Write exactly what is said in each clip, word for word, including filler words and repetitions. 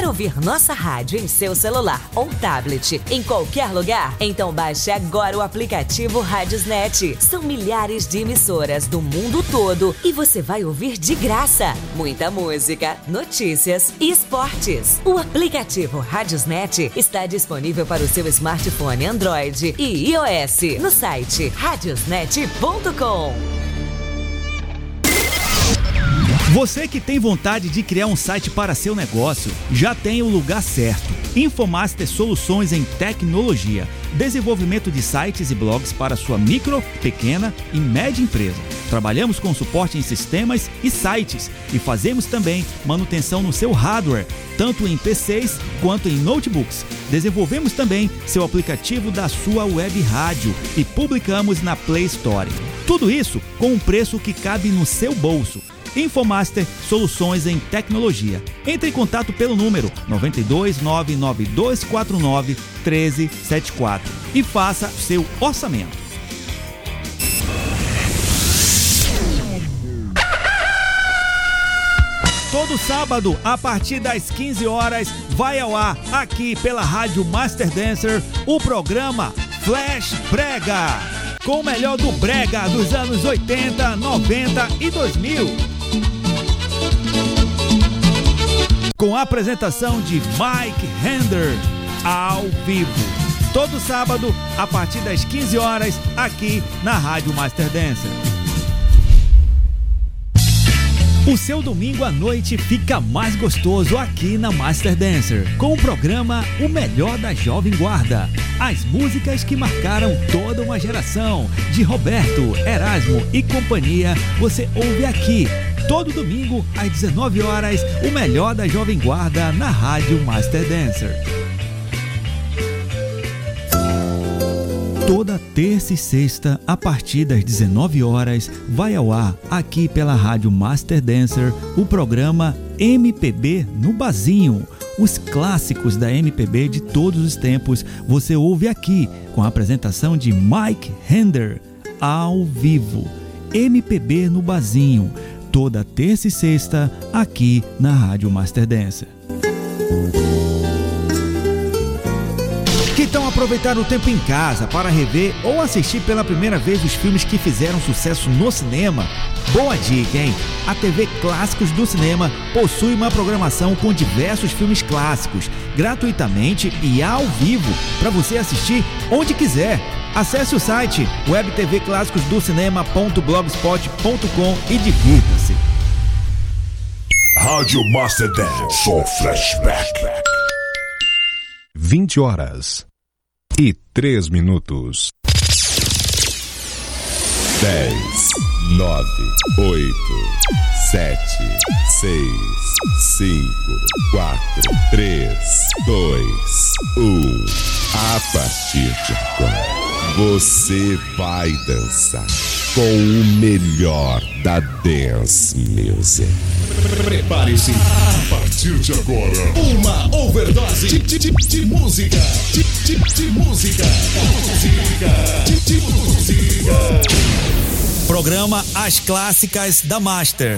Quer ouvir nossa rádio em seu celular ou tablet, em qualquer lugar? Então baixe agora o aplicativo Radiosnet. São milhares de emissoras do mundo todo e você vai ouvir de graça muita música, notícias e esportes. O aplicativo Radiosnet está disponível para o seu smartphone Android e iOS no site radiosnet ponto com. Você que tem vontade de criar um site para seu negócio, já tem o lugar certo. Infomaster Soluções em Tecnologia. Desenvolvimento de sites e blogs para sua micro, pequena e média empresa. Trabalhamos com suporte em sistemas e sites e fazemos também manutenção no seu hardware, tanto em P Cs quanto em notebooks. Desenvolvemos também seu aplicativo da sua web rádio e publicamos na Play Store. Tudo isso com um preço que cabe no seu bolso. Infomaster Soluções em Tecnologia. Entre em contato pelo número nove dois nove nove dois quatro nove um três sete quatro e faça seu orçamento. Todo sábado, a partir das quinze horas, vai ao ar aqui pela Rádio Master Dancer o programa Flash Brega, com o melhor do brega dos anos oitenta, noventa e dois mil. Com a apresentação de Mike Hender ao vivo. Todo sábado, a partir das quinze horas, aqui na Rádio Master Dancer. O seu domingo à noite fica mais gostoso aqui na Master Dancer, com o programa O Melhor da Jovem Guarda. As músicas que marcaram toda uma geração, de Roberto, Erasmo e companhia, você ouve aqui. Todo domingo, às dezenove horas, o melhor da Jovem Guarda na Rádio Master Dancer. Toda terça e sexta, a partir das dezenove horas, vai ao ar, aqui pela Rádio Master Dancer, o programa M P B no Bazinho. Os clássicos da M P B de todos os tempos, você ouve aqui, com a apresentação de Mike Hender, ao vivo. M P B no Bazinho. Toda terça e sexta, aqui na Rádio Master Dancer. Que tal aproveitar o tempo em casa para rever ou assistir pela primeira vez os filmes que fizeram sucesso no cinema? Boa dica, hein? A T V Clássicos do Cinema possui uma programação com diversos filmes clássicos, gratuitamente e ao vivo, para você assistir onde quiser. Acesse o site web t v clássicos do cinema ponto blogspot ponto com e divirta-se. Rádio Master Dance, só flashback. vinte horas e três minutos. dez, nove, oito, sete, seis, cinco, quatro, três, dois, um. A partir de agora, você vai dançar com o melhor da Dance Music. Prepare-se, a partir de agora, uma overdose de, de, de, de música, de, de, de música, música, de, de música. Programa As Clássicas da Master.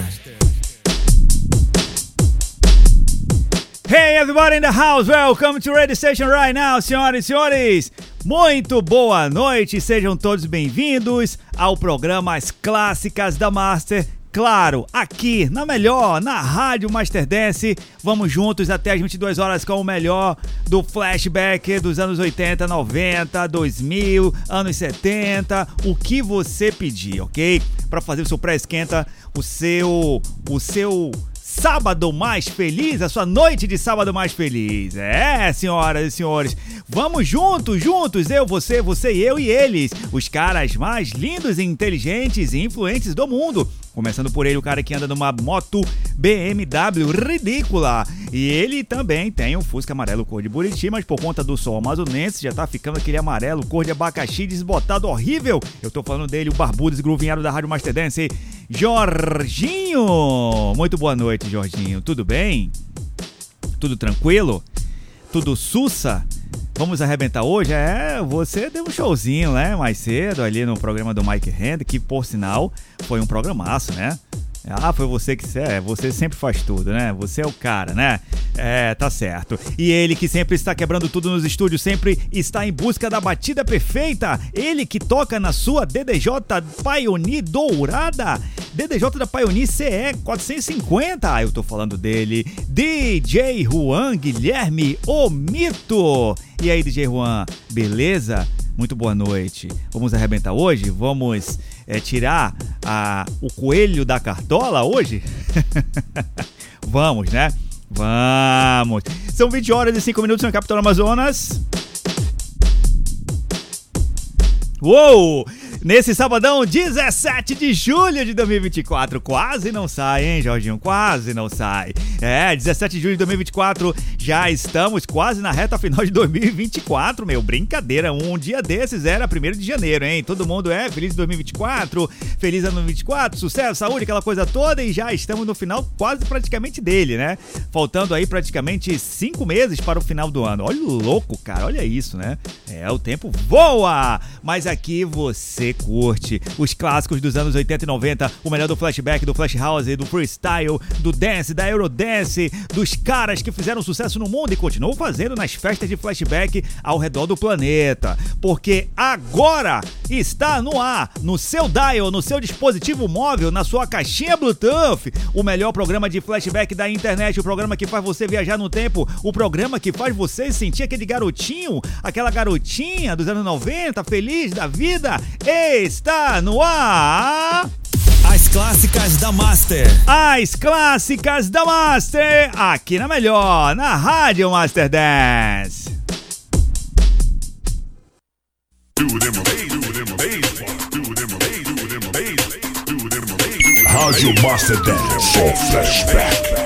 Hey everybody in the house, welcome to Radio Station right now, senhoras e senhores. Muito boa noite, sejam todos bem-vindos ao programa As Clássicas da Master. Claro, aqui na melhor, na Rádio Master Dance, vamos juntos até as vinte e duas horas com o melhor do flashback dos anos oitenta, noventa, dois mil, anos setenta, o que você pedir, ok? Para fazer o seu pré-esquenta, o seu, o seu sábado mais feliz, a sua noite de sábado mais feliz. É, senhoras e senhores, vamos juntos, juntos, eu, você, você e eu e eles, os caras mais lindos, inteligentes e influentes do mundo. Começando por ele, o cara que anda numa moto B M W ridícula. E ele também tem um Fusca amarelo cor de Buriti, mas por conta do sol amazonense já tá ficando aquele amarelo cor de abacaxi desbotado horrível. Eu tô falando dele, o barbudo esgruvinhado da Rádio Master Dance, Jorginho. Muito boa noite, Jorginho. Tudo bem? Tudo tranquilo? Tudo sussa? Vamos arrebentar hoje? É, você deu um showzinho, né, mais cedo ali no programa do Mike Hender, que por sinal foi um programaço, né? Ah, foi você que é, você sempre faz tudo, né? Você é o cara, né? É, tá certo. E ele que sempre está quebrando tudo nos estúdios, sempre está em busca da batida perfeita. Ele que toca na sua D D J Pioneer dourada. D D J da Pioneer C E quatrocentos e cinquenta. Ah, eu tô falando dele. D J Juan Guilherme, o mito. E aí, D J Juan, beleza? Muito boa noite. Vamos arrebentar hoje? Vamos é, tirar a, o coelho da cartola hoje? Vamos, né? Vamos! São vinte horas e cinco minutos na capital Amazonas. Uou! Nesse sabadão, dezessete de julho de dois mil e vinte e quatro. Quase não sai, hein, Jorginho? Quase não sai. É, dezessete de julho de dois mil e vinte e quatro. Já estamos quase na reta final de dois mil e vinte e quatro, meu. Brincadeira. Um dia desses era primeiro de janeiro, hein? Todo mundo é feliz de dois mil e vinte e quatro. Feliz ano dois mil e vinte e quatro. Sucesso, saúde, aquela coisa toda. E já estamos no final quase praticamente dele, né? Faltando aí praticamente cinco meses para o final do ano. Olha o louco, cara. Olha isso, né? É, o tempo voa. Mas aqui você curte os clássicos dos anos oitenta e noventa, o melhor do flashback, do flash house, do freestyle, do dance, da eurodance, dos caras que fizeram sucesso no mundo e continuam fazendo nas festas de flashback ao redor do planeta. Porque agora está no ar, no seu dial, no seu dispositivo móvel, na sua caixinha Bluetooth, o melhor programa de flashback da internet, o programa que faz você viajar no tempo, o programa que faz você sentir aquele garotinho, aquela garotinha dos anos noventa, feliz da vida. Está no ar! As clássicas da Master. As clássicas da Master, aqui na melhor, na Rádio Master Dance. Rádio Master Dance, só flashback.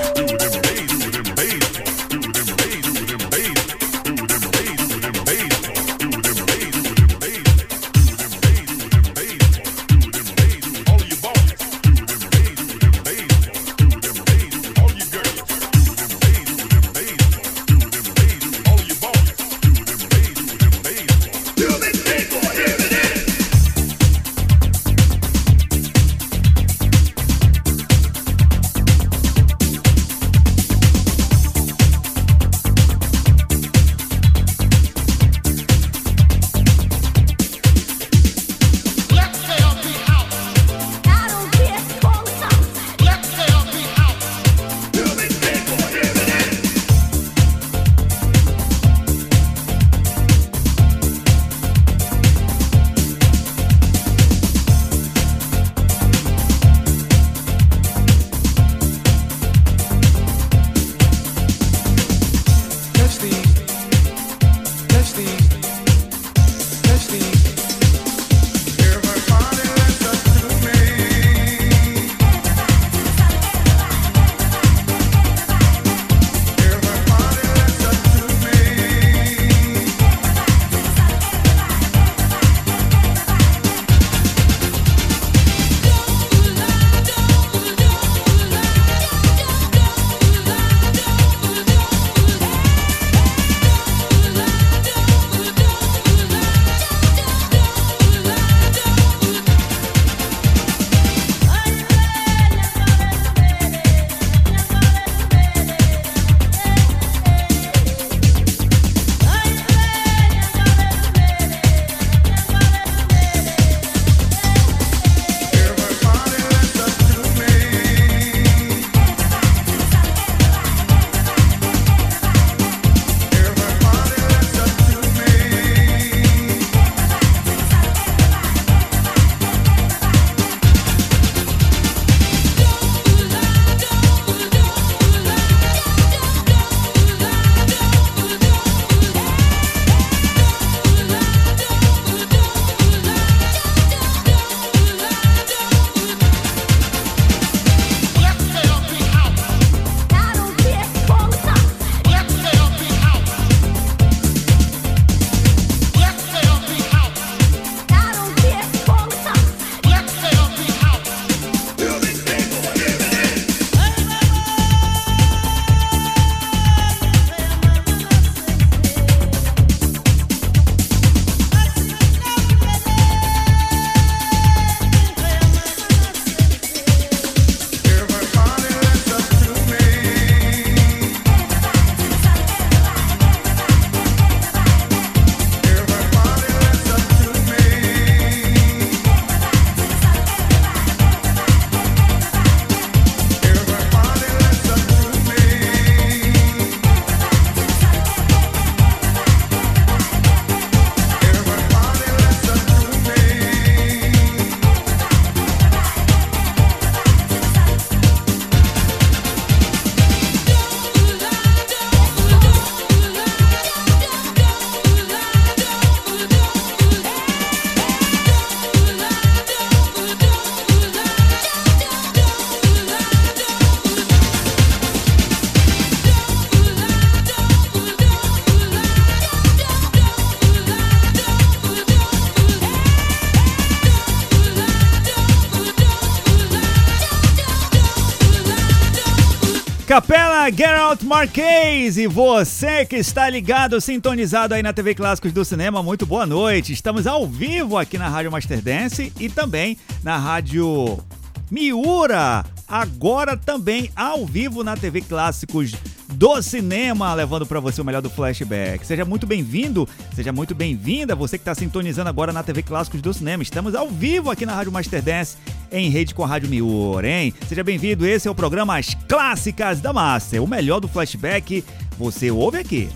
Capela Geralt Marquez, e você que está ligado, sintonizado aí na T V Clássicos do Cinema, muito boa noite. Estamos ao vivo aqui na Rádio Masterdance e também na Rádio Miura, agora também ao vivo na T V Clássicos do Cinema, levando para você o melhor do flashback. Seja muito bem-vindo, seja muito bem-vinda, você que está sintonizando agora na T V Clássicos do Cinema. Estamos ao vivo aqui na Rádio Masterdance, em rede com a Rádio Miura, hein? Seja bem-vindo, esse é o programa As Clássicas da Master, o melhor do flashback, você ouve aqui.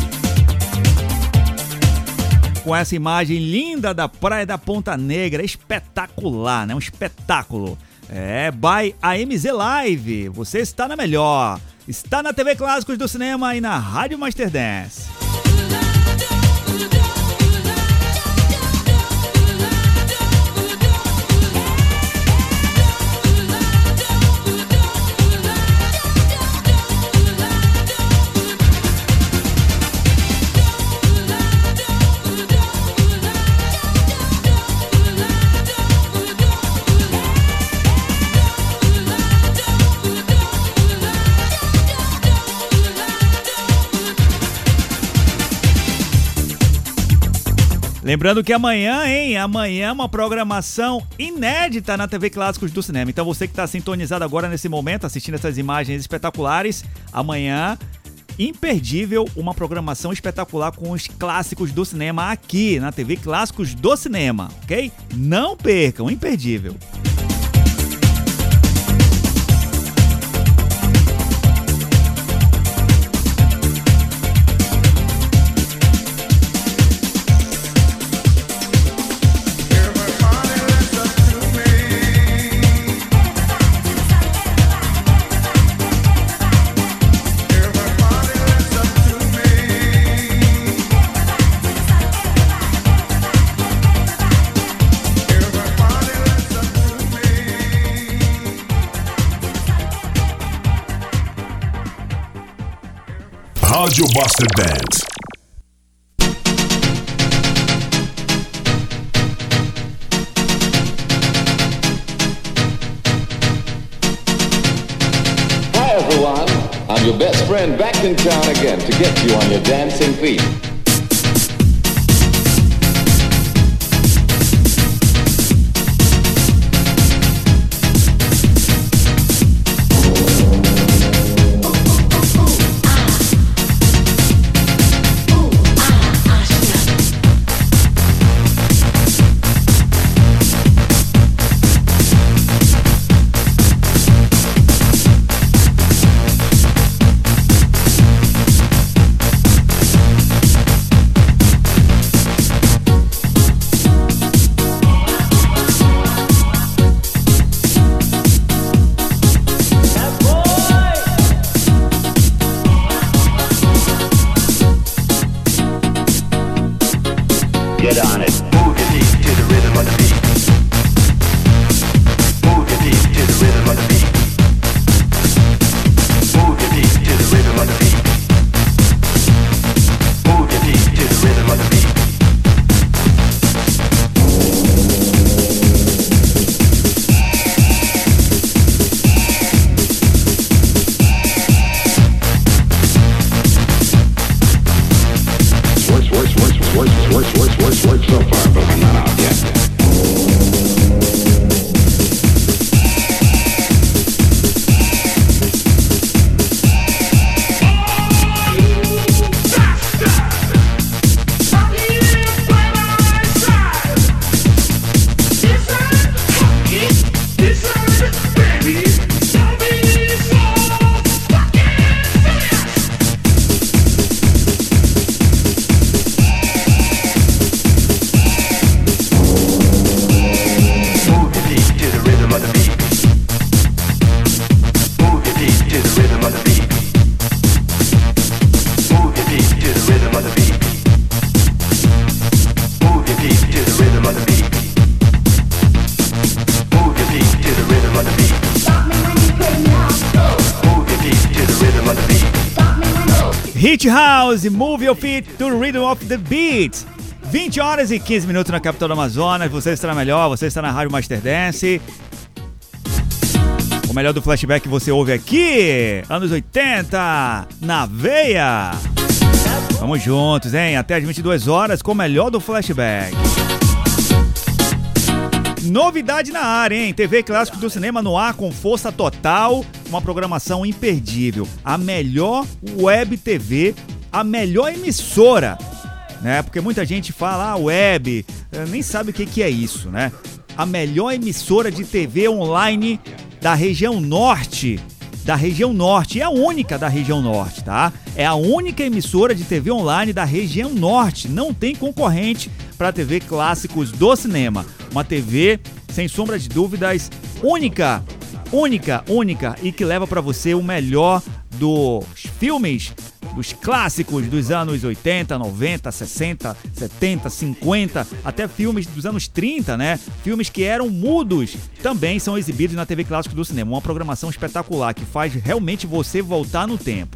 Com essa imagem linda da Praia da Ponta Negra, espetacular, né? Um espetáculo. É, by A M Z Live, você está na melhor. Está na T V Clássicos do Cinema e na Rádio Masterdance. Lembrando que amanhã, hein? Amanhã é uma programação inédita na T V Clássicos do Cinema. Então você que está sintonizado agora nesse momento, assistindo essas imagens espetaculares, amanhã, imperdível, uma programação espetacular com os clássicos do cinema aqui na T V Clássicos do Cinema, ok? Não percam, imperdível. Rádio Masterdance. Hi everyone, I'm your best friend back in town again to get you on your dancing feet. Hit House, Move Your Feet to the Rhythm of the Beat. vinte horas e quinze minutos na capital do Amazonas. Você está na melhor, você está na Rádio Masterdance. O melhor do flashback você ouve aqui, anos oitenta, na veia. Vamos juntos, hein? Até as vinte e duas horas com o melhor do flashback. Novidade na área, hein? T V Clássicos do Cinema no ar com força total, uma programação imperdível. A melhor web T V, a melhor emissora, né? Porque muita gente fala, ah, web, nem sabe o que, que é isso, né? A melhor emissora de T V online da região norte, da região norte, e a única da região norte, tá? É a única emissora de T V online da região norte, não tem concorrente para a T V Clássicos do Cinema. Uma T V, sem sombra de dúvidas, única, única, única, e que leva para você o melhor dos filmes, dos clássicos dos anos oitenta, noventa, sessenta, setenta, cinquenta, até filmes dos anos trinta, né? Filmes que eram mudos também são exibidos na T V Clássicos do Cinema. Uma programação espetacular que faz realmente você voltar no tempo.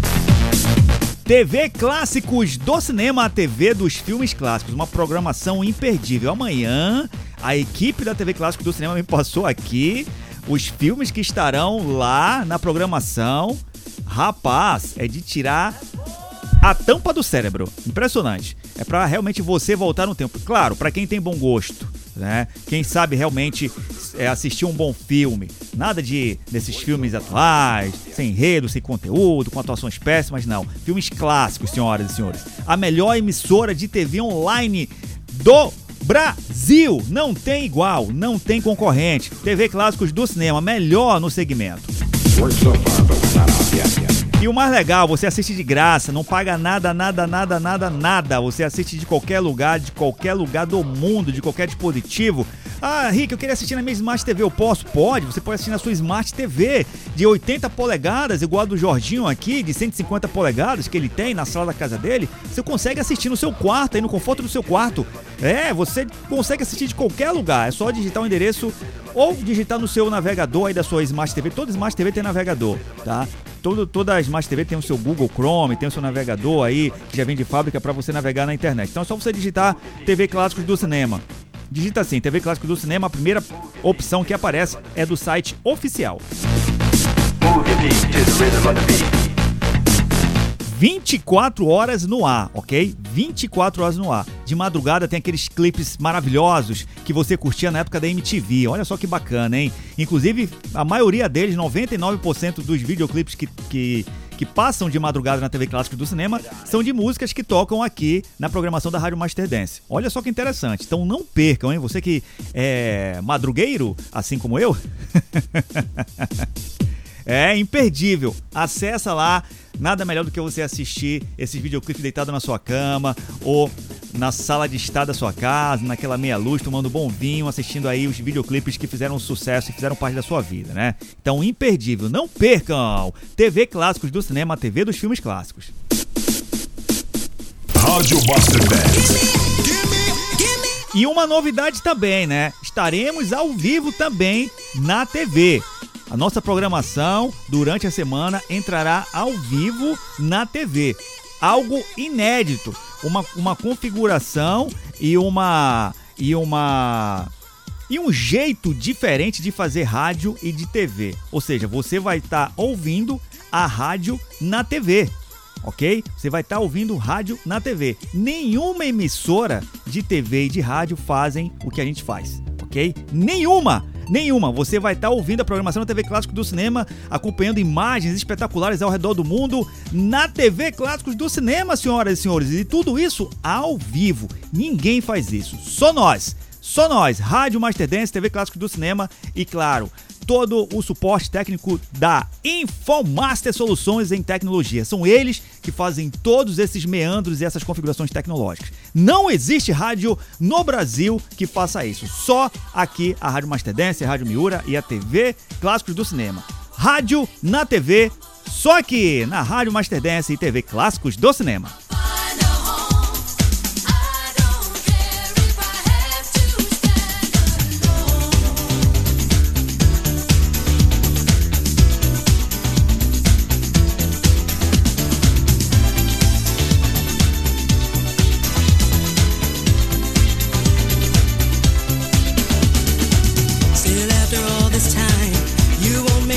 T V Clássicos do Cinema, a T V dos filmes clássicos, uma programação imperdível. Amanhã, a equipe da T V Clássicos do Cinema me passou aqui os filmes que estarão lá na programação. Rapaz, é de tirar a tampa do cérebro. Impressionante. É pra realmente você voltar no tempo. Claro, pra quem tem bom gosto, né? Quem sabe realmente é, assistir um bom filme. Nada de desses filmes atuais, sem enredo, sem conteúdo, com atuações péssimas, não. Filmes clássicos, senhoras e senhores. A melhor emissora de T V online do Brasil. Não tem igual, não tem concorrente. T V Clássicos do Cinema, melhor no segmento. E o mais legal, você assiste de graça, não paga nada, nada, nada, nada, nada. Você assiste de qualquer lugar, de qualquer lugar do mundo, de qualquer dispositivo. Ah, Rick, eu queria assistir na minha Smart T V, eu posso? Pode, você pode assistir na sua Smart T V de oitenta polegadas, igual a do Jorginho aqui, de cento e cinquenta polegadas que ele tem na sala da casa dele. Você consegue assistir no seu quarto, aí no conforto do seu quarto. É, você consegue assistir de qualquer lugar, é só digitar o endereço ou digitar no seu navegador aí da sua Smart T V. Toda Smart T V tem navegador, tá? Todo, toda a Smart T V tem o seu Google Chrome, tem o seu navegador aí, que já vem de fábrica para você navegar na internet. Então é só você digitar T V Clássicos do Cinema. Digita assim, T V Clássicos do Cinema, a primeira opção que aparece é do site oficial. vinte e quatro horas no ar, ok? vinte e quatro horas no ar. De madrugada tem aqueles clipes maravilhosos que você curtia na época da M T V. Olha só que bacana, hein? Inclusive, a maioria deles, noventa e nove por cento dos videoclipes que, que, que passam de madrugada na T V Clássicos do Cinema são de músicas que tocam aqui na programação da Rádio Master Dance. Olha só que interessante. Então não percam, hein? Você que é madrugueiro, assim como eu... É imperdível. Acessa lá. Nada melhor do que você assistir esses videoclipes deitado na sua cama ou na sala de estar da sua casa, naquela meia luz, tomando bom vinho, assistindo aí os videoclipes que fizeram sucesso e fizeram parte da sua vida, né? Então, imperdível. Não percam! T V Clássicos do Cinema, a T V dos filmes clássicos. Rádio Master Dance. E uma novidade também, né? Estaremos ao vivo também na T V. A nossa programação durante a semana entrará ao vivo na T V. Algo inédito, uma, uma configuração e uma e uma e um jeito diferente de fazer rádio e de T V. Ou seja, você vai estar tá ouvindo a rádio na T V. Ok? Você vai estar tá ouvindo rádio na T V. Nenhuma emissora de T V e de rádio fazem o que a gente faz, ok? Nenhuma! Nenhuma. Você vai estar ouvindo a programação da T V Clássicos do Cinema, acompanhando imagens espetaculares ao redor do mundo na T V Clássicos do Cinema, senhoras e senhores. E tudo isso ao vivo. Ninguém faz isso. Só nós. Só nós. Rádio Master Dance, T V Clássicos do Cinema e, claro, todo o suporte técnico da Infomaster Soluções em Tecnologia. São eles que fazem todos esses meandros e essas configurações tecnológicas. Não existe rádio no Brasil que faça isso. Só aqui a Rádio Master Dance, a Rádio Miura e a T V Clássicos do Cinema. Rádio na T V, só aqui na Rádio Master Dance e T V Clássicos do Cinema. Still after all this time, you won't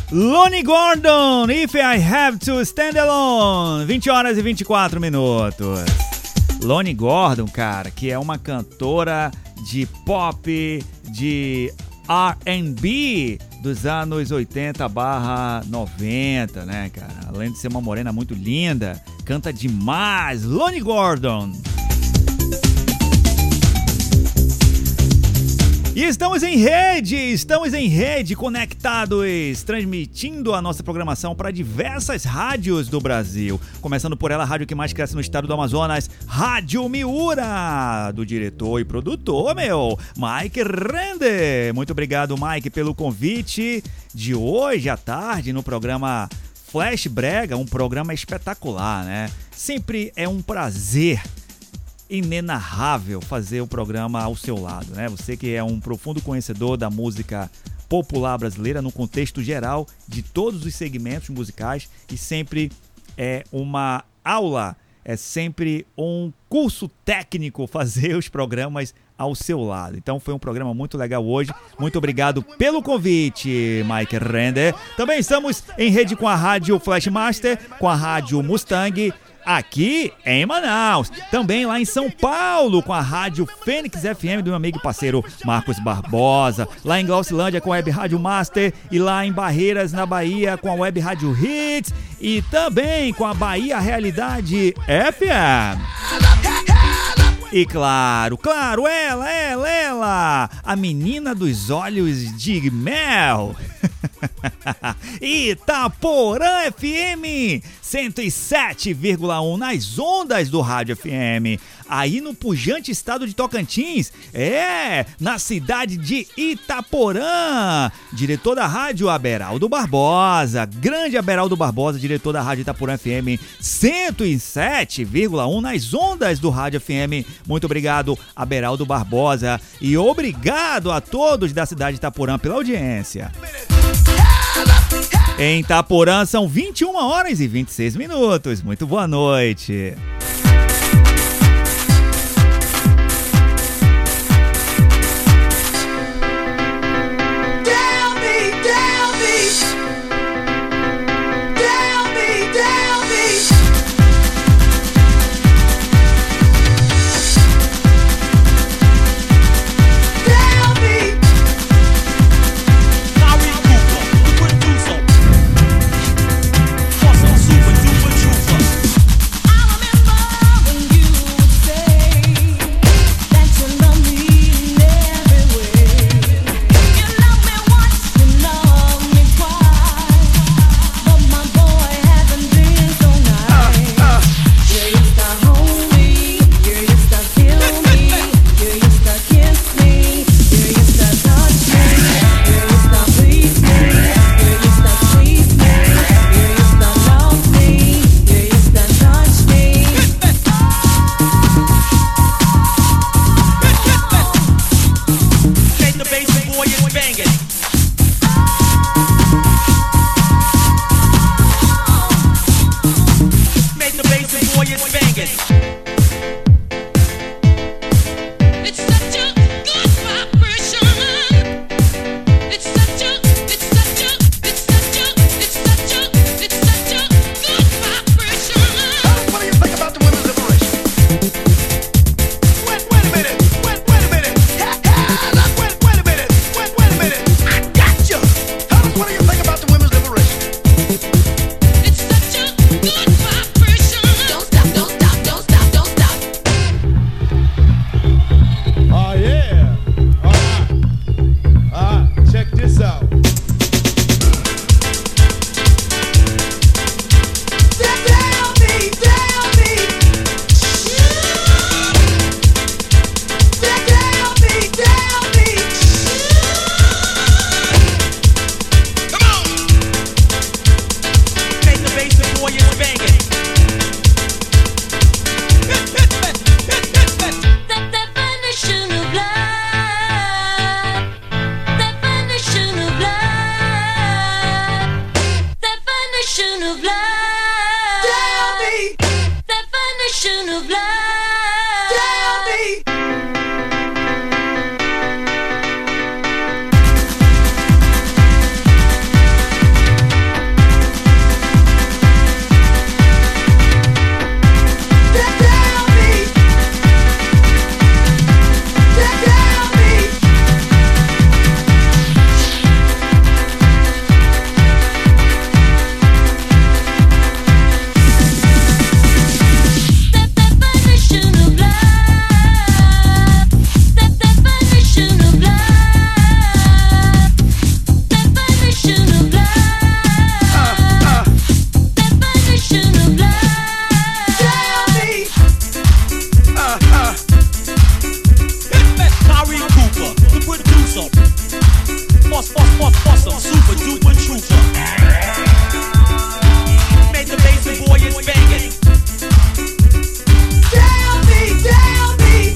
Lonnie Gordon, If I Have to Stand Alone, vinte horas e vinte e quatro minutos. Lonnie Gordon, cara, que é uma cantora de pop, de R and B dos anos oitenta barra noventa, né, cara? Além de ser uma morena muito linda, canta demais. Lonnie Gordon. E estamos em rede, estamos em rede, conectados, transmitindo a nossa programação para diversas rádios do Brasil. Começando por ela, a rádio que mais cresce no estado do Amazonas, Rádio Miura, do diretor e produtor, meu, Mike Render. Muito obrigado, Mike, pelo convite de hoje à tarde no programa Flash Brega, um programa espetacular, né? Sempre é um prazer inenarrável fazer o programa ao seu lado, né? Você que é um profundo conhecedor da música popular brasileira no contexto geral de todos os segmentos musicais, e sempre é uma aula, é sempre um curso técnico fazer os programas ao seu lado. Então foi um programa muito legal hoje. Muito obrigado pelo convite, Mike Render. Também estamos em rede com a Rádio Flashmaster, com a Rádio Mustang, aqui em Manaus, também lá em São Paulo com a Rádio Fênix F M do meu amigo e parceiro Marcos Barbosa, lá em Glaucilândia com a Web Rádio Master, e lá em Barreiras, na Bahia, com a Web Rádio Hits, e também com a Bahia Realidade F M. E claro, claro, ela, ela, ela, a menina dos olhos de mel, Itaporã F M cento e sete vírgula um nas ondas do Rádio F M, aí no pujante estado de Tocantins, é, na cidade de Itaporã. Diretor da rádio, Aberaldo Barbosa, grande Aberaldo Barbosa, diretor da rádio Itaporã F M cento e sete vírgula um nas ondas do Rádio F M. Muito obrigado, Aberaldo Barbosa, e obrigado a todos da cidade de Itaporã pela audiência. Em Itaporã são vinte e uma horas e vinte e seis minutos. Muito boa noite. I remember Boss, boss, boss, boss, a super duper trooper. Made the basic boys banging. Down me, down me.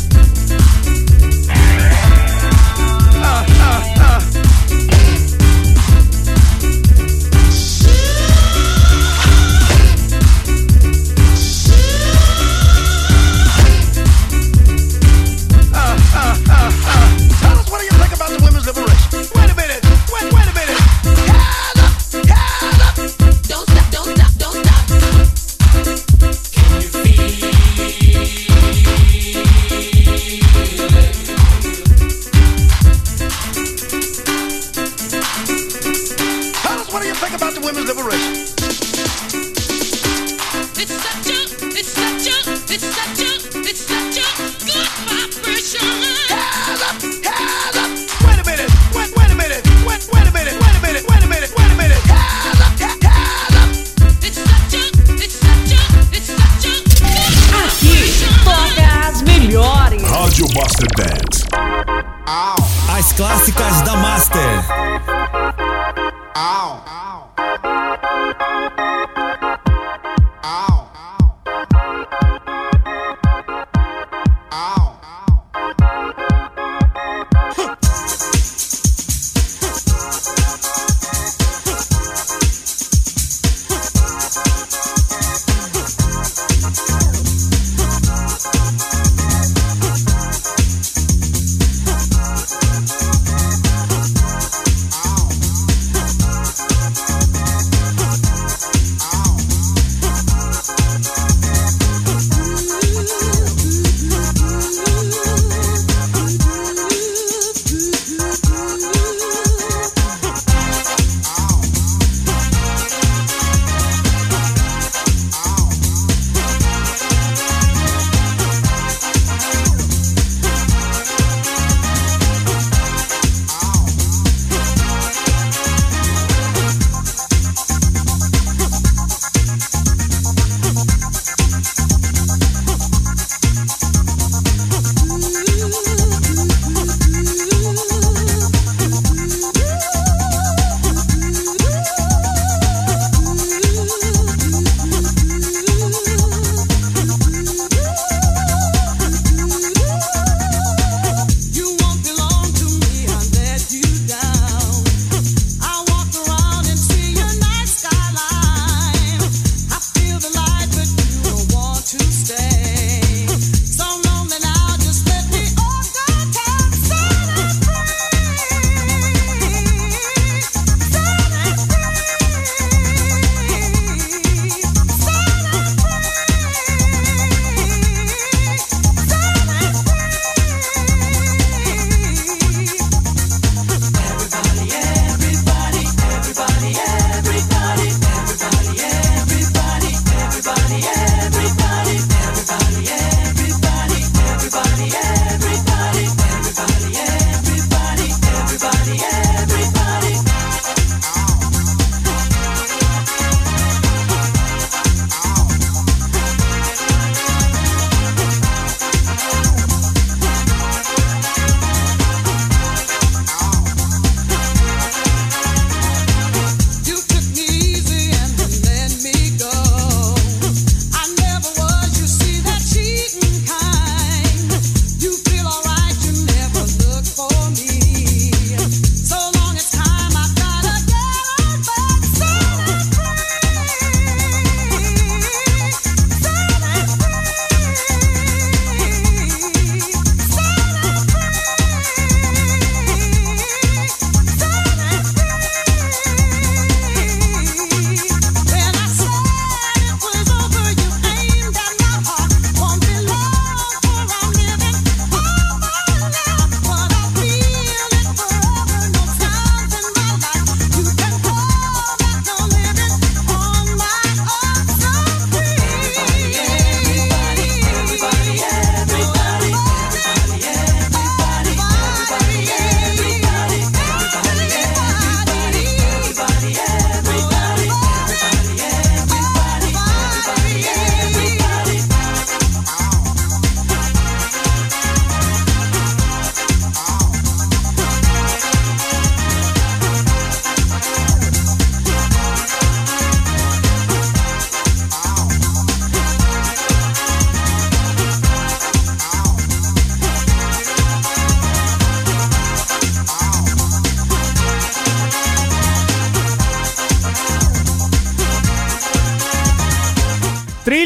Uh, uh, uh. As clássicas da Master.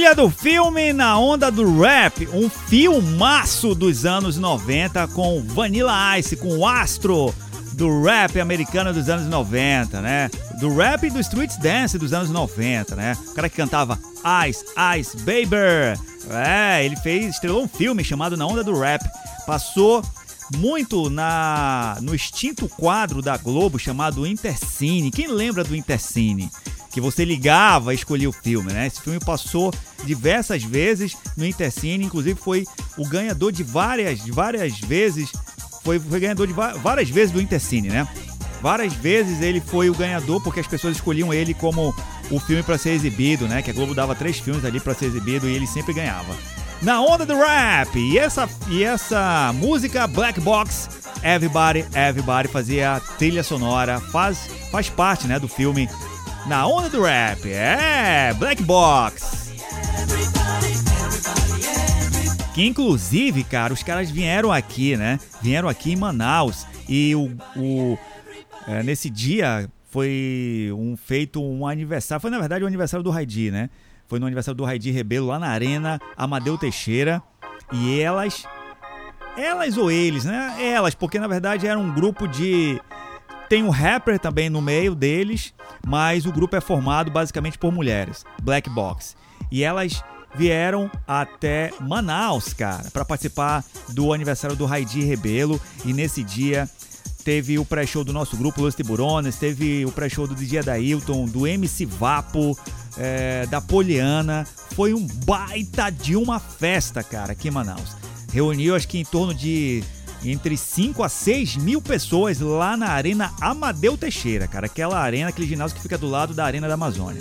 Trilha do filme Na Onda do Rap, um filmaço dos anos noventa com Vanilla Ice, com o astro do rap americano dos anos noventa, né? Do rap e do street dance dos anos noventa, né? O cara que cantava Ice, Ice, Baby. É, ele fez, estrelou um filme chamado Na Onda do Rap. Passou muito na, no extinto quadro da Globo chamado Intercine. Quem lembra do Intercine? Que você ligava e escolhia o filme, né? Esse filme passou diversas vezes no Intercine, inclusive foi o ganhador de várias, várias vezes, foi, foi ganhador de várias vezes do Intercine, né? Várias vezes ele foi o ganhador porque as pessoas escolhiam ele como o filme para ser exibido, né? Que a Globo dava três filmes ali para ser exibido e ele sempre ganhava. Na Onda do Rap, e essa, e essa música Black Box, Everybody, Everybody fazia a trilha sonora, faz, faz parte, né, do filme Na Onda do Rap, é, Black Box. Que inclusive, cara, os caras vieram aqui, né? Vieram aqui em Manaus e o, o é, nesse dia foi um feito um aniversário, foi na verdade o aniversário do Raidi, né? Foi no aniversário do Raidi Rebelo lá na Arena Amadeu Teixeira e elas, elas ou eles, né? Elas, porque na verdade era um grupo de... Tem um rapper também no meio deles, mas o grupo é formado basicamente por mulheres, Black Box. E elas vieram até Manaus, cara, para participar do aniversário do Raidi Rebelo. E nesse dia teve o pré-show do nosso grupo, Los Tiburones, teve o pré-show do D J Adailton, do M C Vapo, é, da Poliana. Foi um baita de uma festa, cara, aqui em Manaus. Reuniu acho que em torno de... entre cinco a seis mil pessoas lá na Arena Amadeu Teixeira, cara. Aquela arena, aquele ginásio que fica do lado da Arena da Amazônia.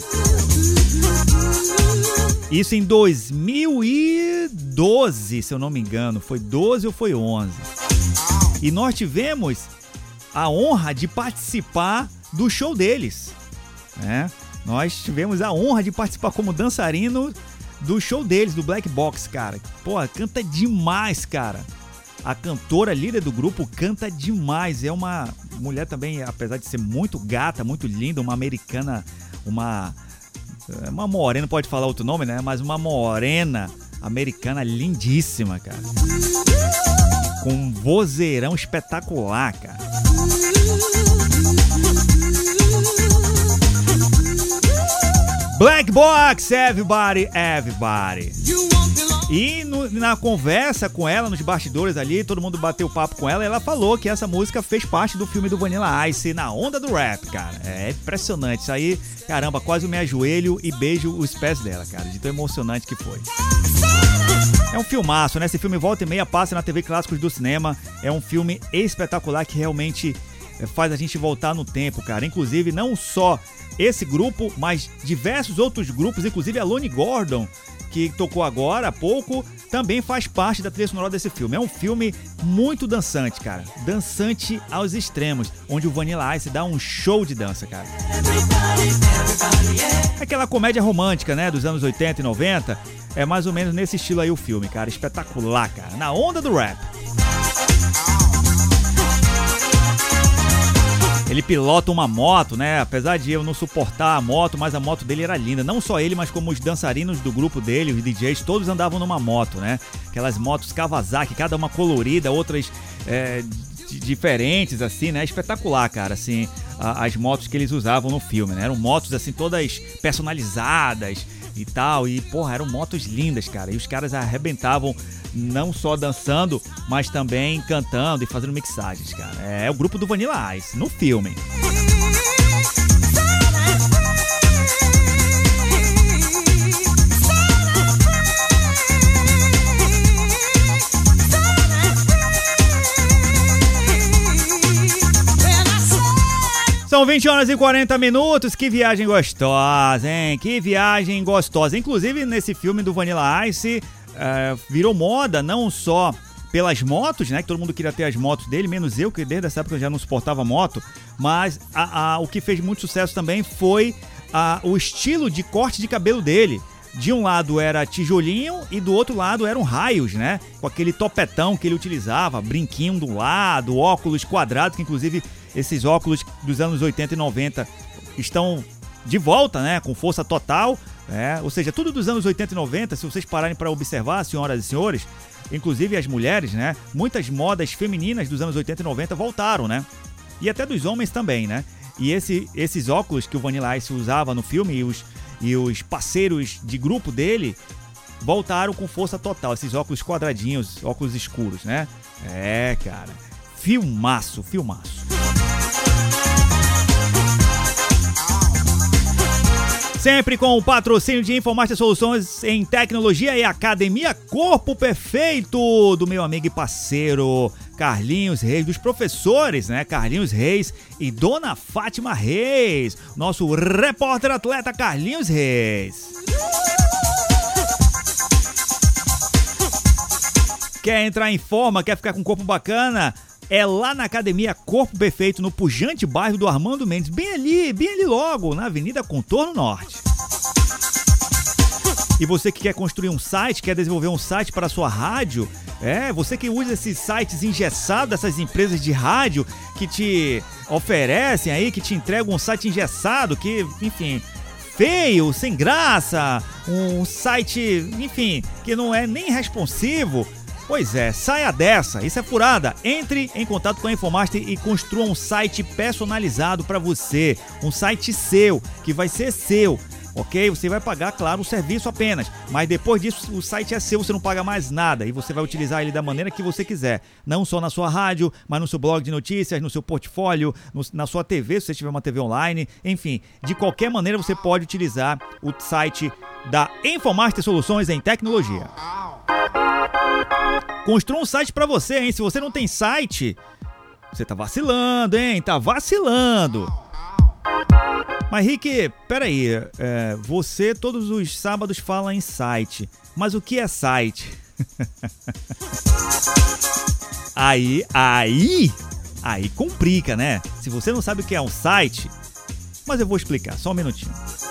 Isso em dois mil e doze, se eu não me engano. Foi doze ou foi onze. E nós tivemos a honra de participar do show deles, né? Nós tivemos a honra de participar como dançarino do show deles, do Black Box, cara. Pô, canta demais, cara. A cantora líder do grupo canta demais. É uma mulher também, apesar de ser muito gata, muito linda, uma americana, uma, uma morena, não pode falar outro nome, né? Mas uma morena americana lindíssima, cara. Com um vozeirão espetacular, cara. Black Box, Everybody, Everybody. E no, na conversa com ela, nos bastidores ali, todo mundo bateu papo com ela e ela falou que essa música fez parte do filme do Vanilla Ice, Na Onda do Rap, cara. É impressionante. Isso aí, caramba, quase eu me ajoelho e beijo os pés dela, cara, de tão emocionante que foi. É um filmaço, né? Esse filme volta e meia passa na T V Clássicos do Cinema. É um filme espetacular que realmente faz a gente voltar no tempo, cara. Inclusive, não só esse grupo, mas diversos outros grupos, inclusive a Lonnie Gordon, que tocou agora há pouco, também faz parte da trilha sonora desse filme. É um filme muito dançante, cara. Dançante aos extremos, onde o Vanilla Ice dá um show de dança, cara. Aquela comédia romântica, né, dos anos oitenta e noventa, é mais ou menos nesse estilo aí o filme, cara. Espetacular, cara. Na onda do rap. Ele pilota uma moto, né? Apesar de eu não suportar a moto, mas a moto dele era linda. Não só ele, mas como os dançarinos do grupo dele, os D Js, todos andavam numa moto, né? Aquelas motos Kawasaki, cada uma colorida, outras é, d- diferentes, assim, né? Espetacular, cara, assim, a, as motos que eles usavam no filme, né? Eram motos, assim, todas personalizadas e tal. E, porra, eram motos lindas, cara. E os caras arrebentavam não só dançando, mas também cantando e fazendo mixagens, cara. É o grupo do Vanilla Ice, no filme. São vinte horas e quarenta minutos, que viagem gostosa, hein? Que viagem gostosa. Inclusive, nesse filme do Vanilla Ice, uh, virou moda não só pelas motos, né? Que todo mundo queria ter as motos dele, menos eu, que desde essa época eu já não suportava moto. Mas a, a, o que fez muito sucesso também foi a, o estilo de corte de cabelo dele. De um lado era tijolinho e do outro lado eram raios, né? Com aquele topetão que ele utilizava, brinquinho do lado, óculos quadrados, que inclusive esses óculos dos anos oitenta e noventa estão de volta, né? Com força total, É, ou seja, tudo dos anos oitenta e noventa, se vocês pararem para observar, senhoras e senhores, inclusive as mulheres, né? Muitas modas femininas dos anos oitenta e noventa voltaram, né? E até dos homens também, né? E esse, esses óculos que o Vanilla Ice usava no filme e os, e os parceiros de grupo dele voltaram com força total. Esses óculos quadradinhos, óculos escuros, né? É, cara. Filmaço, filmaço. Sempre com o patrocínio de Infomaster Soluções em Tecnologia e Academia Corpo Perfeito, do meu amigo e parceiro Carlinhos Reis, dos professores, né? Carlinhos Reis e Dona Fátima Reis, nosso repórter atleta Carlinhos Reis. Quer entrar em forma, quer ficar com um corpo bacana? É lá na Academia Corpo Perfeito, no pujante bairro do Armando Mendes, bem ali, bem ali logo, na Avenida Contorno Norte. E você que quer construir um site, quer desenvolver um site para a sua rádio, é, você que usa esses sites engessados dessas empresas de rádio que te oferecem aí, que te entregam um site engessado, que, enfim, feio, sem graça, um site, enfim, que não é nem responsivo. Pois é, saia dessa, isso é furada. Entre em contato com a Infomaster e construa um site personalizado para você, um site seu, que vai ser seu, ok? Você vai pagar, claro, o serviço apenas, mas depois disso o site é seu, você não paga mais nada e você vai utilizar ele da maneira que você quiser, não só na sua rádio, mas no seu blog de notícias, no seu portfólio, no, na sua T V, se você tiver uma T V online, enfim, de qualquer maneira você pode utilizar o site da Infomaster Soluções em Tecnologia. Construa um site pra você, hein? Se você não tem site, você tá vacilando, hein? Tá vacilando. Mas, Rick, peraí. É, você todos os sábados fala em site. Mas o que é site? aí, aí, aí complica, né? Se você não sabe o que é um site... Mas eu vou explicar, só um minutinho.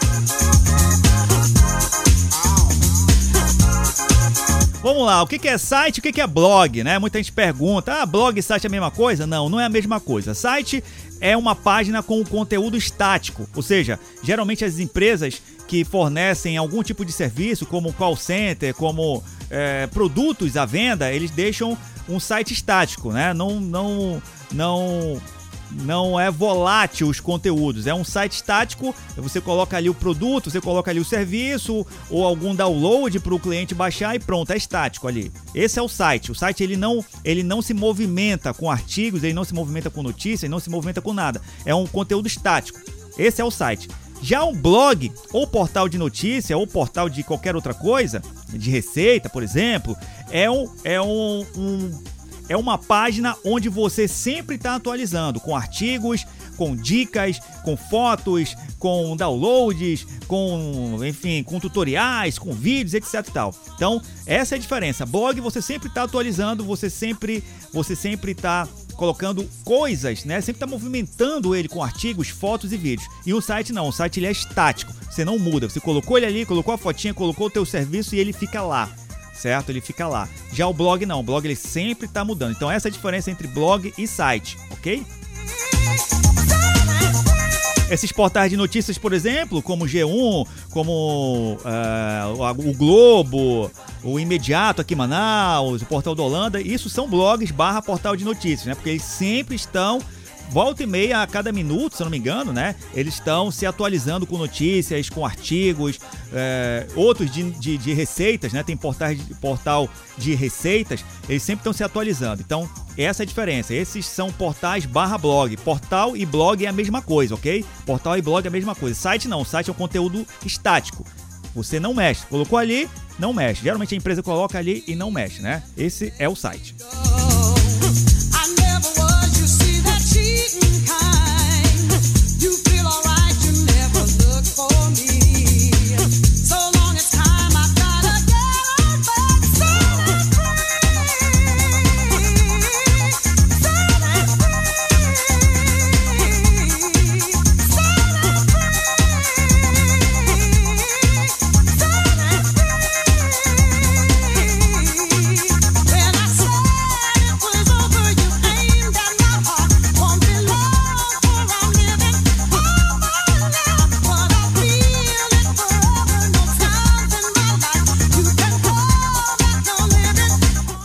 Vamos lá, o que é site e o que é blog, né? Muita gente pergunta, ah, blog e site é a mesma coisa? Não, não é a mesma coisa. Site é uma página com conteúdo estático, ou seja, geralmente as empresas que fornecem algum tipo de serviço, como call center, como é, produtos à venda, eles deixam um site estático, né? Não, não, não... Não é volátil os conteúdos, é um site estático, você coloca ali o produto, você coloca ali o serviço ou algum download para o cliente baixar e pronto, é estático ali. Esse é o site, o site ele não, ele não se movimenta com artigos, ele não se movimenta com notícias, ele não se movimenta com nada, é um conteúdo estático, esse é o site. Já um blog, ou portal de notícia, ou portal de qualquer outra coisa, de receita, por exemplo, é um... É um, um É uma página onde você sempre está atualizando, com artigos, com dicas, com fotos, com downloads, com, enfim, com tutoriais, com vídeos, etc e tal. Então, essa é a diferença. Blog você sempre está atualizando, você sempre você sempre está colocando coisas, né? Sempre está movimentando ele com artigos, fotos e vídeos. E o site não, o site ele é estático, você não muda. Você colocou ele ali, colocou a fotinha, colocou o teu serviço e ele fica lá. Certo? Ele fica lá. Já o blog não, o blog ele sempre está mudando. Então essa é a diferença entre blog e site, ok? Esses portais de notícias, por exemplo, como o G um, como uh, o Globo, o Imediato aqui em Manaus, o Portal da Holanda, isso são blogs barra portal de notícias, né? Porque eles sempre estão... Volta e meia, a cada minuto, se eu não me engano, né? Eles estão se atualizando com notícias, com artigos, é, outros de, de, de receitas, né? Tem portais, portal de receitas, eles sempre estão se atualizando. Então, essa é a diferença. Esses são portais barra blog. Portal e blog é a mesma coisa, ok? Portal e blog é a mesma coisa. Site não, site é um conteúdo estático. Você não mexe. Colocou ali, não mexe. Geralmente a empresa coloca ali e não mexe, né? Esse é o site.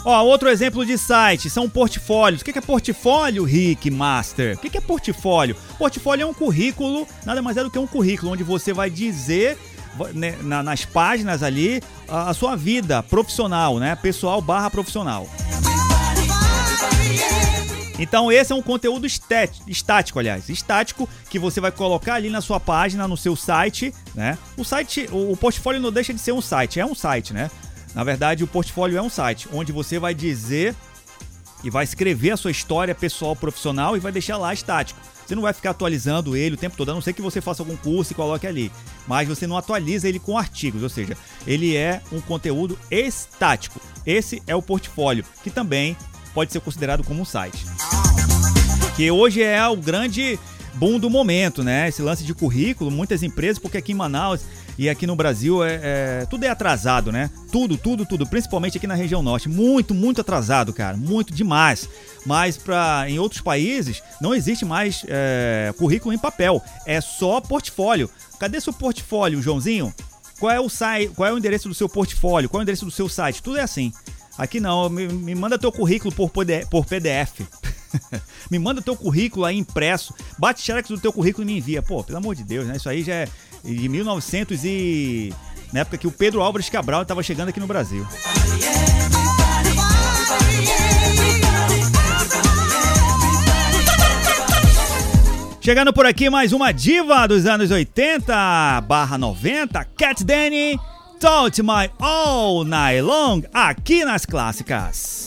Ó, outro exemplo de site são portfólios. O que é portfólio, Rick Master? O que é portfólio? Portfólio é um currículo, nada mais é do que um currículo, onde você vai dizer, né, nas páginas ali, a sua vida profissional, né? Pessoal barra profissional. Então esse é um conteúdo estático, aliás, estático, que você vai colocar ali na sua página, no seu site, né? O site, o portfólio não deixa de ser um site, é um site, né? Na verdade, o portfólio é um site, onde você vai dizer e vai escrever a sua história pessoal, profissional e vai deixar lá estático. Você não vai ficar atualizando ele o tempo todo, a não ser que você faça algum curso e coloque ali. Mas você não atualiza ele com artigos, ou seja, ele é um conteúdo estático. Esse é o portfólio, que também pode ser considerado como um site. Que hoje é o grande boom do momento, né? Esse lance de currículo, muitas empresas, porque aqui em Manaus e aqui no Brasil é, é, tudo é atrasado, né? Tudo, tudo, tudo, principalmente aqui na região norte. Muito, muito atrasado, cara. Muito demais. Mas pra, em outros países não existe mais é, currículo em papel. É só portfólio. Cadê seu portfólio, Joãozinho? Qual é o site, qual é o endereço do seu portfólio? Qual é o endereço do seu site? Tudo é assim. Aqui não, me, me manda teu currículo por, por P D F. Me manda teu currículo aí impresso. Bate xerox do teu currículo e me envia. Pô, pelo amor de Deus, né? Isso aí já é de mil e novecentos e... na época que o Pedro Álvares Cabral estava chegando aqui no Brasil. Chegando por aqui mais uma diva dos anos oitenta barra noventa, Cat Danny, Touch My All Night Long, aqui nas Clássicas.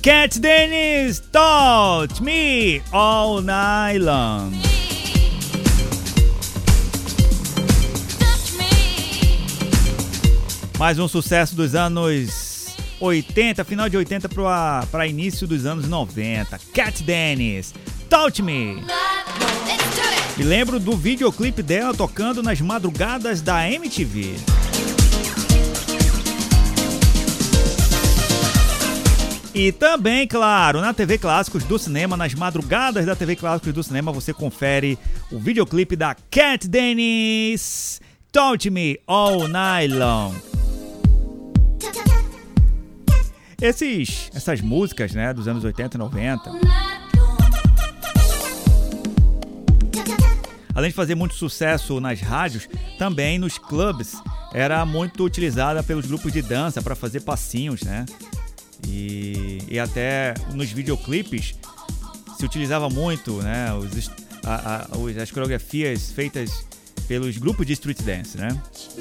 Cat Dennis, Touch Me All Night Long. Mais um sucesso dos anos oitenta, final de oitenta para início dos anos noventa. Cat Dennis, Touch Me. Me lembro do videoclipe dela tocando nas madrugadas da M T V. E também, claro, na T V Clássicos do Cinema, nas madrugadas da T V Clássicos do Cinema, você confere o videoclipe da Cat Dennis, Touch Me All Night Long. Esses, essas músicas, né, dos anos oitenta e noventa, além de fazer muito sucesso nas rádios, também nos clubes era muito utilizada pelos grupos de dança para fazer passinhos, né? E, e até nos videoclipes se utilizava muito, né, os, a, a, os, as coreografias feitas pelos grupos de street dance, né?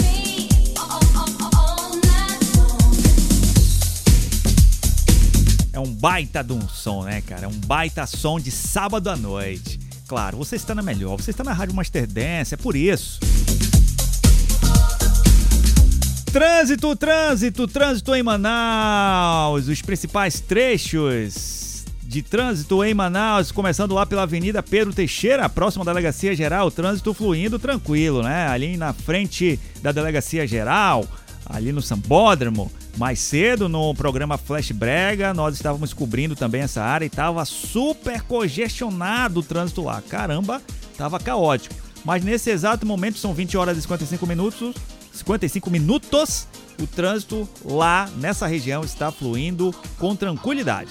É um baita de um som, né, cara? É um baita som de sábado à noite. Claro, você está na melhor, você está na Rádio Master Dance, é por isso. Trânsito, trânsito, trânsito em Manaus. Os principais trechos de trânsito em Manaus, começando lá pela Avenida Pedro Teixeira, próxima da Delegacia Geral, trânsito fluindo tranquilo, né? Ali na frente da Delegacia Geral, ali no Sambódromo. Mais cedo, no programa Flash Brega, nós estávamos cobrindo também essa área e estava super congestionado o trânsito lá. Caramba, estava caótico. Mas nesse exato momento, são vinte horas e cinquenta e cinco minutos, cinquenta e cinco minutos, o trânsito lá nessa região está fluindo com tranquilidade.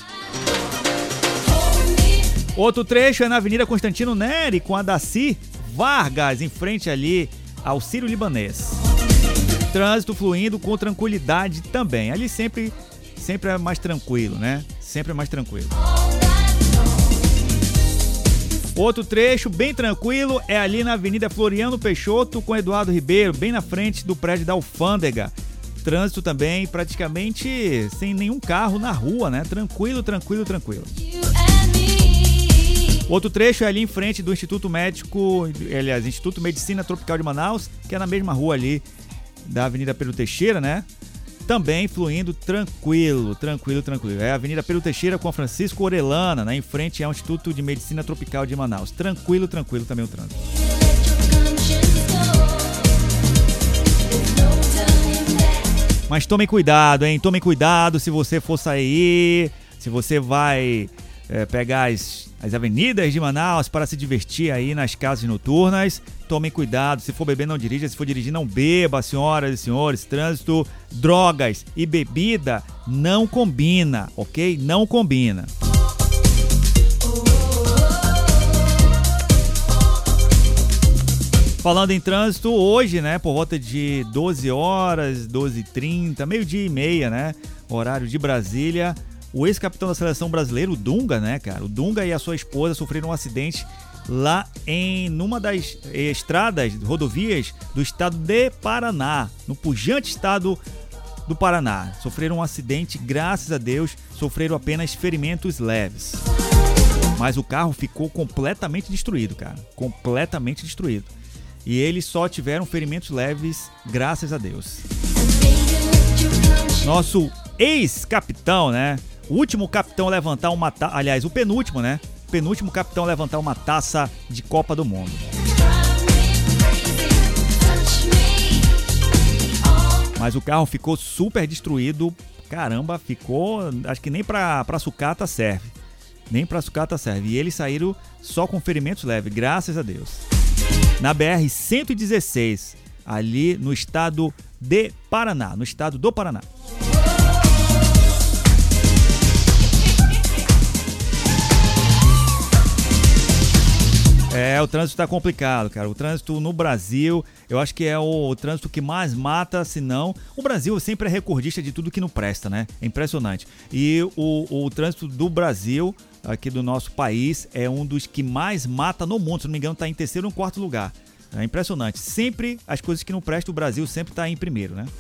Outro trecho é na Avenida Constantino Neri, com a Daci Vargas, em frente ali ao Sírio-Libanês. Trânsito fluindo com tranquilidade também. Ali sempre, sempre é mais tranquilo, né? Sempre é mais tranquilo. Outro trecho bem tranquilo é ali na Avenida Floriano Peixoto com Eduardo Ribeiro, bem na frente do prédio da Alfândega. Trânsito também praticamente sem nenhum carro na rua, né? Tranquilo, tranquilo, tranquilo. Outro trecho é ali em frente do Instituto Médico, aliás, Instituto Medicina Tropical de Manaus, que é na mesma rua ali da Avenida Pedro Teixeira, né? Também fluindo tranquilo, tranquilo, tranquilo. É a Avenida Pedro Teixeira com a Francisco Orellana, né? Em frente ao Instituto de Medicina Tropical de Manaus. Tranquilo, tranquilo também o trânsito. Mas tomem cuidado, hein? Tomem cuidado se você for sair, se você vai é, pegar as, as avenidas de Manaus para se divertir aí nas casas noturnas. Tomem cuidado, se for beber não dirija, se for dirigir não beba, senhoras e senhores. Trânsito, drogas e bebida não combina, ok? Não combina. Falando em trânsito, hoje, né, por volta de doze horas, doze e trinta, meio-dia e meia, né, horário de Brasília, o ex-capitão da seleção brasileira, o Dunga, né, cara, o Dunga e a sua esposa sofreram um acidente lá em numa das estradas, rodovias do estado de Paraná, no pujante estado do Paraná. Sofreram um acidente, graças a Deus, sofreram apenas ferimentos leves. Mas o carro ficou completamente destruído, cara, completamente destruído. E eles só tiveram ferimentos leves, graças a Deus. Nosso ex-capitão, né, o último capitão a levantar uma taça, aliás, o penúltimo, né, penúltimo capitão a levantar uma taça de Copa do Mundo. Mas o carro ficou super destruído. Caramba, ficou... Acho que nem pra, pra sucata serve. Nem pra sucata serve. E eles saíram só com ferimentos leves, graças a Deus. Na B R cento e dezesseis, ali no estado de Paraná. No estado do Paraná. É, o trânsito tá complicado, cara. O trânsito no Brasil, eu acho que é o, o trânsito que mais mata, se não... O Brasil sempre é recordista de tudo que não presta, né? É impressionante. E o, o trânsito do Brasil, aqui do nosso país, é um dos que mais mata no mundo. Se não me engano, tá em terceiro ou quarto lugar. É impressionante. Sempre as coisas que não prestam, o Brasil sempre tá em primeiro, né?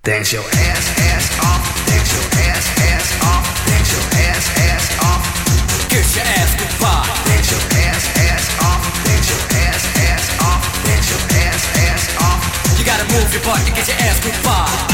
Dance your ass, ass off. Dance your ass, ass off. Dance your ass, ass off. Get your ass goodbye. Dance your ass, ass off. Dance your ass, ass off. Dance your ass, ass off. You gotta move your butt and get your ass goodbye.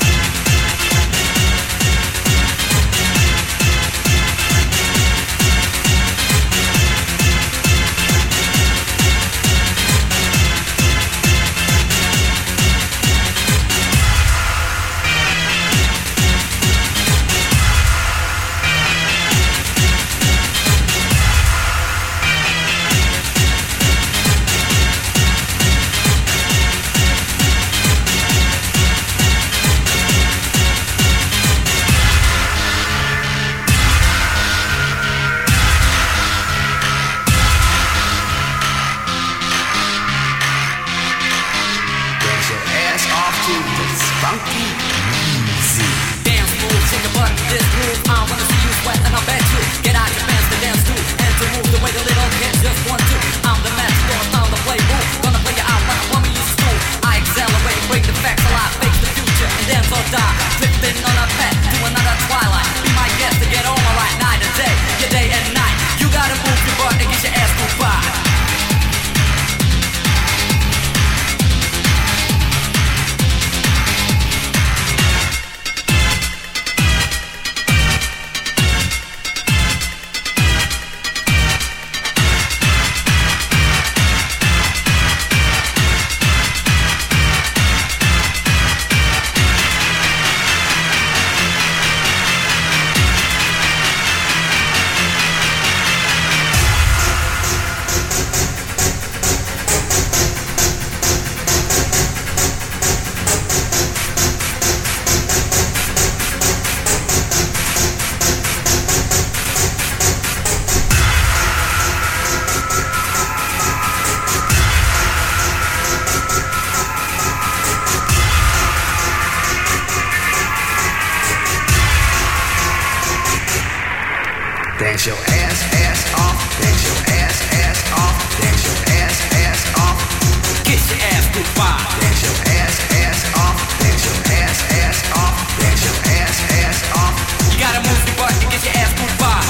Dance your ass, ass off. Dance your ass, ass off. Dance your ass, ass off. Get your ass goodbye. Dance your ass, ass off. Dance your ass, ass off. Dance your ass, ass off. You gotta move your butt and get your ass goodbye.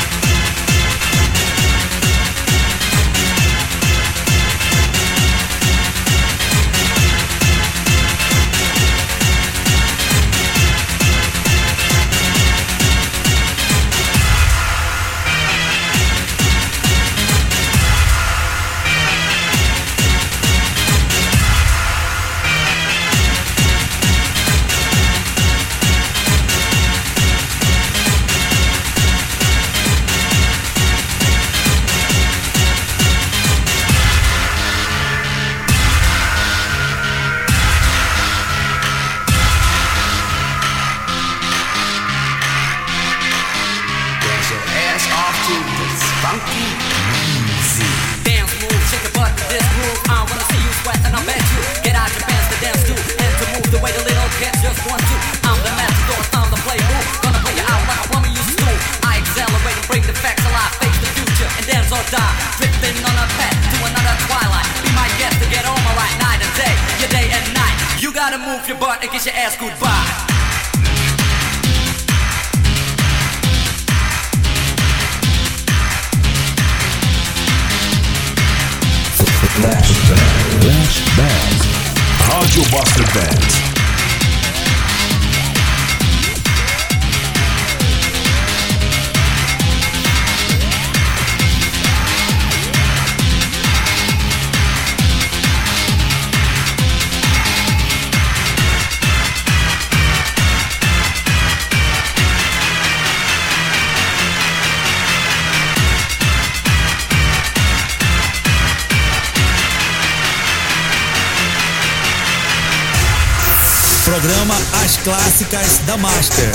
Move your butt and get your ass goodbye. Flashback. Rádio Buster Band. Programa As Clássicas da Master.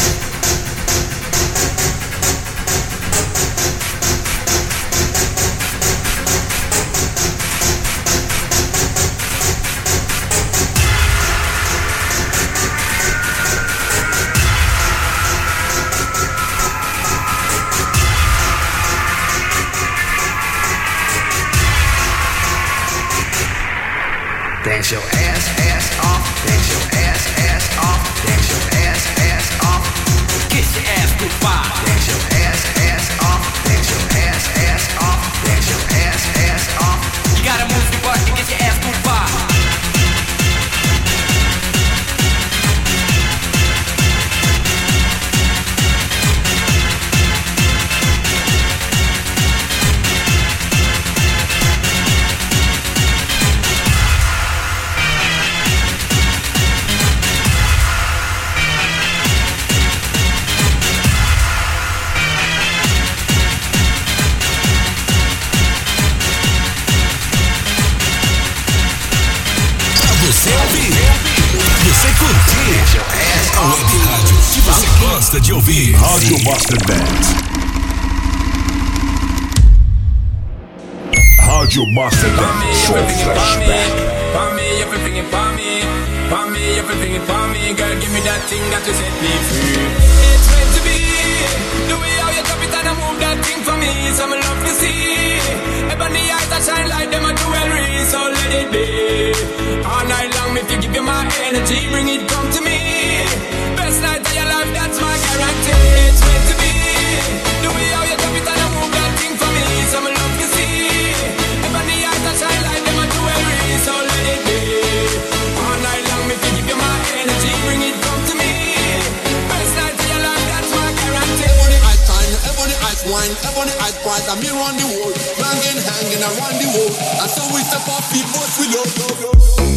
Dance your ass, ass off. Dance your ass, ass off. get your ass goodbye. Dance your ass, ass off. Dance your ass, ass off. Dance your ass, ass off. You gotta move your butt to get your ass goodbye. Você curtir a web rádio que você gosta de ouvir. Rádio Master Dance. Rádio Master Dance. Show Flashback. For me, everything for me. For me, everything for me. Girl, give me that thing that you set me free. It's meant to be. The way how you drop it and I move that thing for me. Some love to see. Ebony eyes that shine like them a jewelry. So let it be. All night long, if you give you my energy, bring it come to me. Best night of your life, that's my guarantee. It's meant to be. The way how you drop it and I move that thing for me. Some love to see. Ebony eyes that shine like them a jewelry. So let it be. All night long, if you give you my energy, bring it come to me. Best night of your life, that's my guarantee. Ebony ice time, ebony ice wine, ebony ice price. I'm here on the world, hanging, hanging around the world. And so we step off the boats we love, love, love.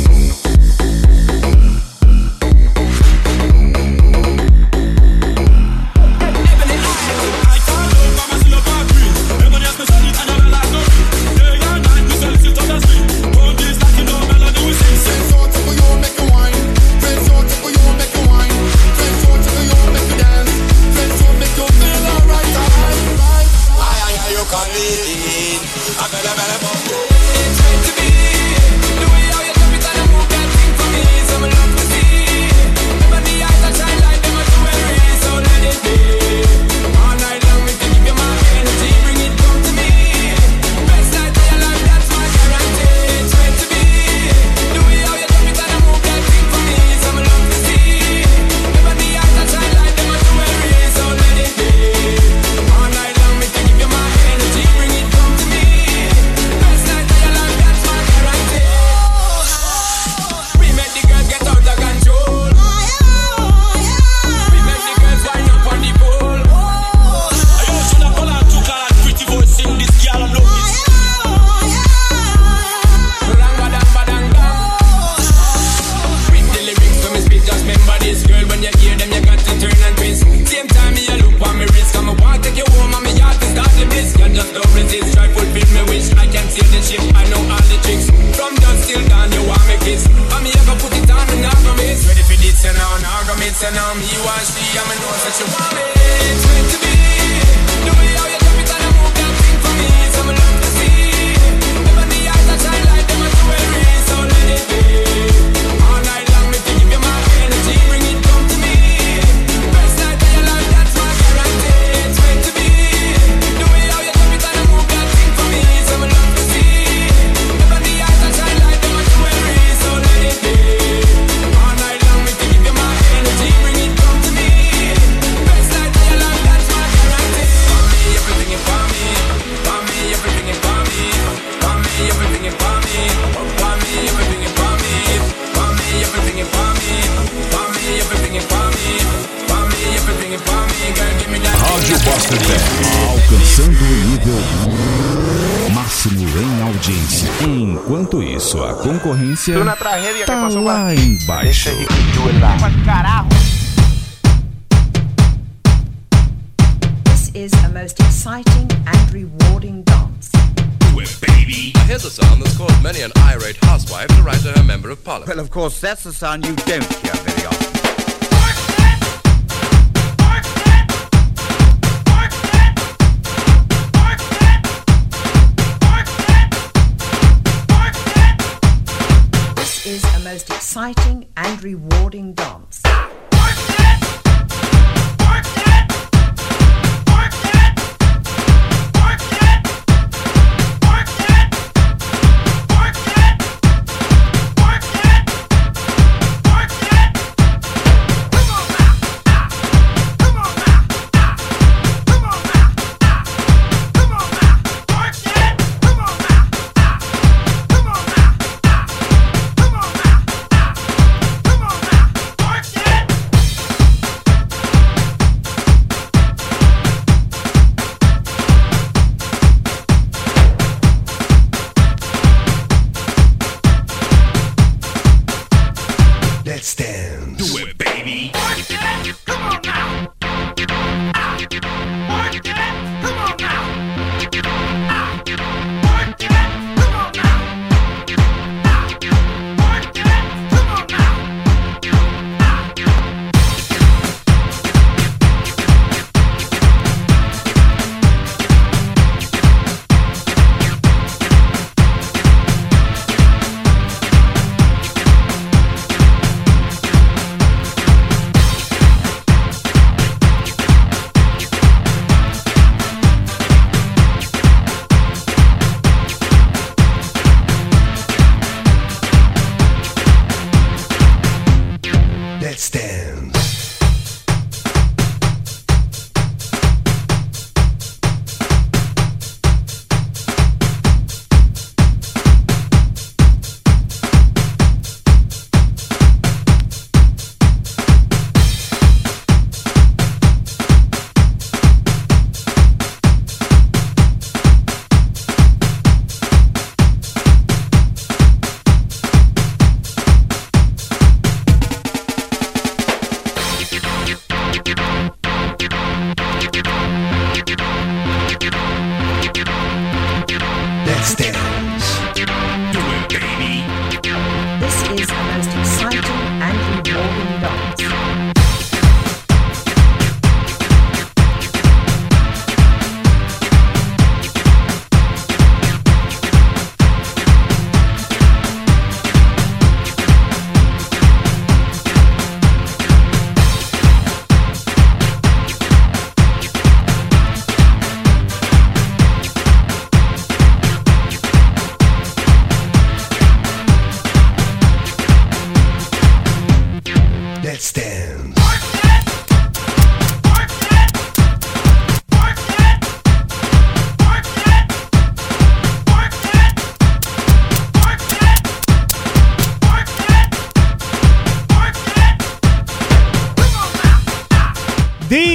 It's meant to be. The way how you drop it and I move that thing for me. Some love to see. Ebony eyes that shine like them a jewelry. So let it be. All night long, if you give you my energy, bring it come to me. Best night of your life, that's my guarantee. It's meant to be. The way how you drop it and I move that thing for me. Some love to see. Ebony eyes that shine like them a jewelry. So let it be. All night long, if you give you my energy, bring it come to me. Best night of your life, that's my guarantee. We make the girls get out of control. We make the girls wind up on the pole. I also not call out two color pretty voice sing this girl and love this. Rang badang badang dang. With the lyrics when me speak, just remember this, girl. When you hear them, you got to turn and twist. Same time, me a look on me wrist. Come, I want take you home, and me heart is start to miss. You just don't resist, try fulfill me wish. I can see the ship, I know all the tricks. From dusk till dawn, you want me kiss. And me ever put it on, and now go miss. Ready for this, and now, now go miss, and now me want she, and me know that you want me. It's meant to be. The way how you drop it and I move that thing for me. Some love to see. Ebony eyes that shine like them a jewelry. So let it be. All night long, if you give you my energy, bring it come to me. Best night of your life, that's my guarantee. It's meant to be. The way how you drop it and I move that thing for me. Some love to see. Ebony eyes that shine like them a jewelry. So let it be. All night long, if you give you my energy, bring it come to me. Best night of your life, that's my guarantee. For me, everything is for me. For me, everything is for me. For me, everything is for me. For me, everything is for me. For me, everything is for me. For me, everything is for me. For me, everything is for me. Girl, give me that. Rádio Master Dance. Alcançando o nível máximo em audiência. Enquanto isso, a concorrência tá lá embaixo. This is a most exciting and rewarding dance. I hear the sound that's caused many an irate housewife to write to her member of parliament. Well, of course, that's the sound you don't hear very often. This is a most exciting and rewarding dance. Come on now, come on now.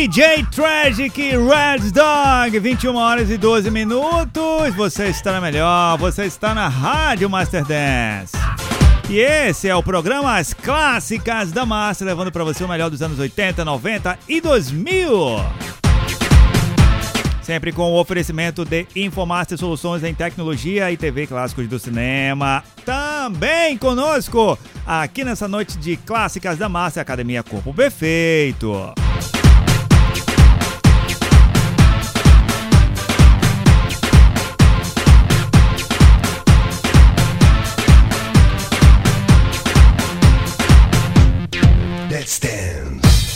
J Tragic Red Dog, vinte e uma horas e doze minutos. Você está na melhor, você está na Rádio Master Dance. E esse é o programa As Clássicas da Master, levando para você o melhor dos anos oitenta, noventa e dois mil. Sempre com o oferecimento de Infomaster Soluções em Tecnologia e T V Clássicos do Cinema. Também conosco, aqui nessa noite de Clássicas da Master, Academia Corpo Perfeito. Let's dance.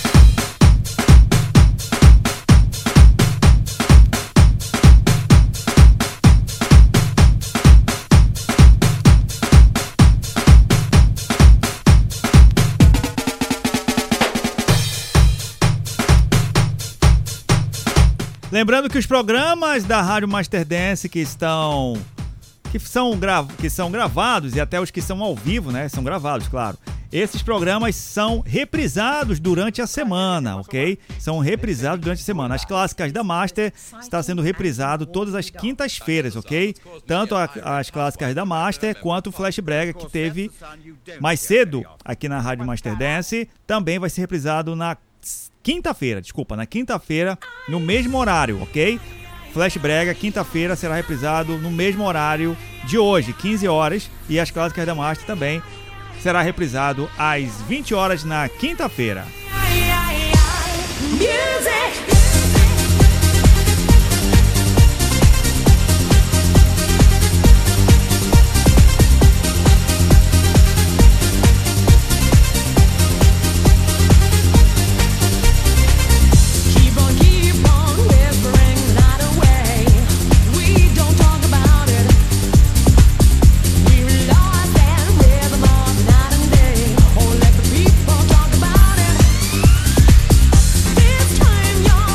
Lembrando que os programas da Rádio Master Dance que estão que são, gra, que são gravados, e até os que são ao vivo, né? São gravados, claro. Esses programas são reprisados durante a semana, ok? São reprisados durante a semana. As Clássicas da Master está sendo reprisado todas as quintas-feiras, ok? Tanto a, as Clássicas da Master quanto o Flash Brega, que teve mais cedo aqui na Rádio Master Dance, também vai ser reprisado na quinta-feira, desculpa, na quinta-feira, no mesmo horário, ok? Flash Brega, quinta-feira, será reprisado no mesmo horário de hoje, quinze horas, e as Clássicas da Master também será reprisado às vinte horas na quinta-feira. This time you're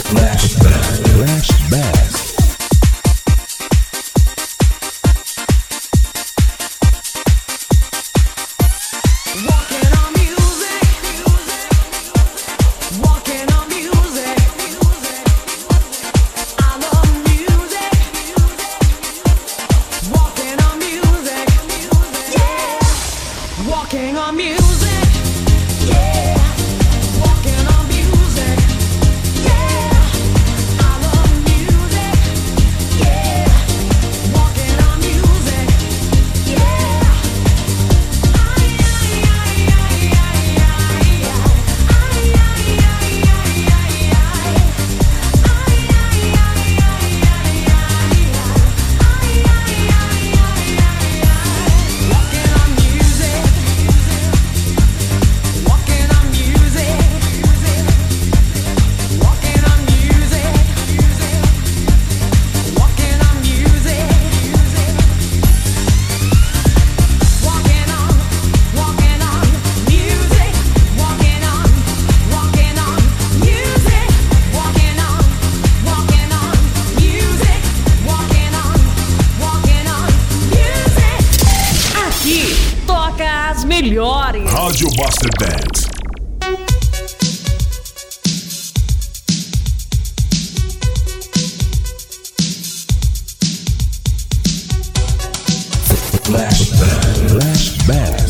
Flashback. Flashback. Rádio Buster Band. Flashback. Flashback.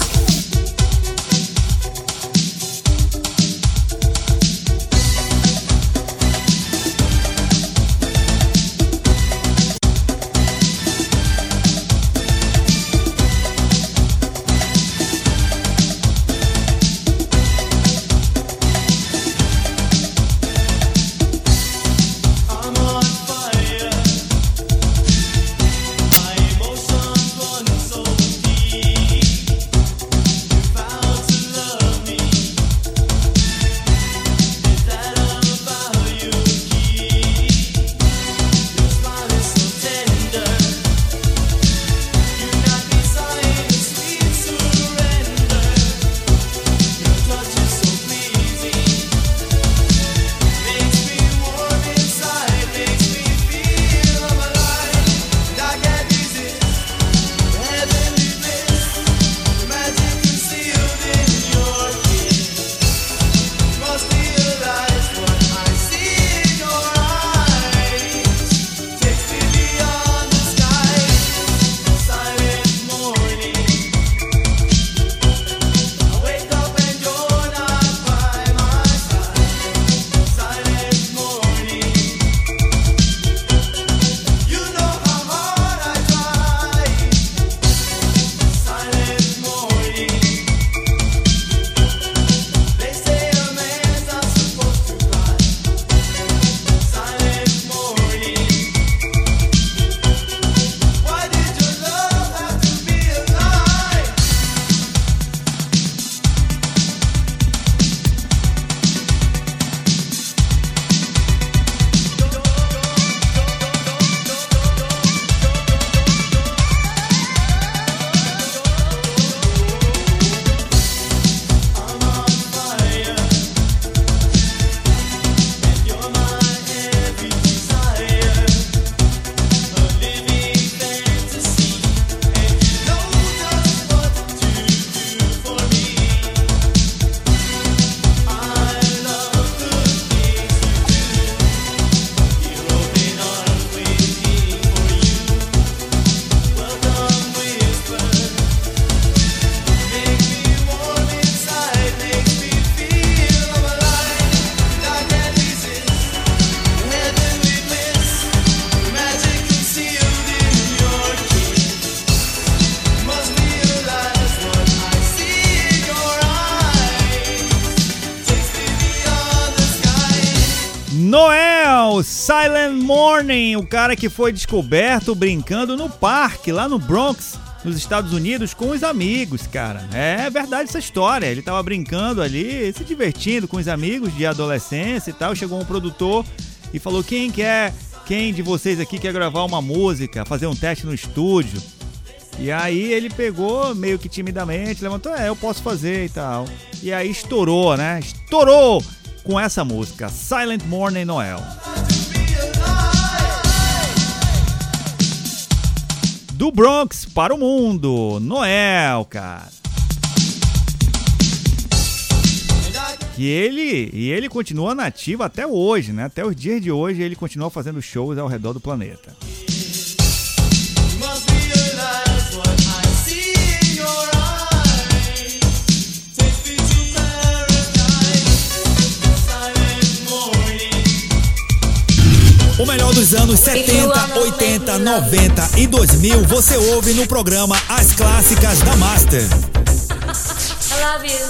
Noel, Silent Morning, o cara que foi descoberto brincando no parque, lá no Bronx, nos Estados Unidos, com os amigos, cara. É verdade essa história, ele tava brincando ali, se divertindo com os amigos de adolescência e tal, chegou um produtor e falou, quem quer, quem de vocês aqui quer gravar uma música, fazer um teste no estúdio? E aí ele pegou, meio que timidamente, levantou, é, eu posso fazer e tal. E aí estourou, né? Estourou! Com essa música, Silent Morning Noel. do Bronx para o mundo, Noel, cara. E ele, e ele continua nativo até hoje, né? Até os dias de hoje ele continua fazendo shows ao redor do planeta. O melhor dos anos setenta, oitenta, noventa e dois mil você ouve no programa As Clássicas da Master. I love you.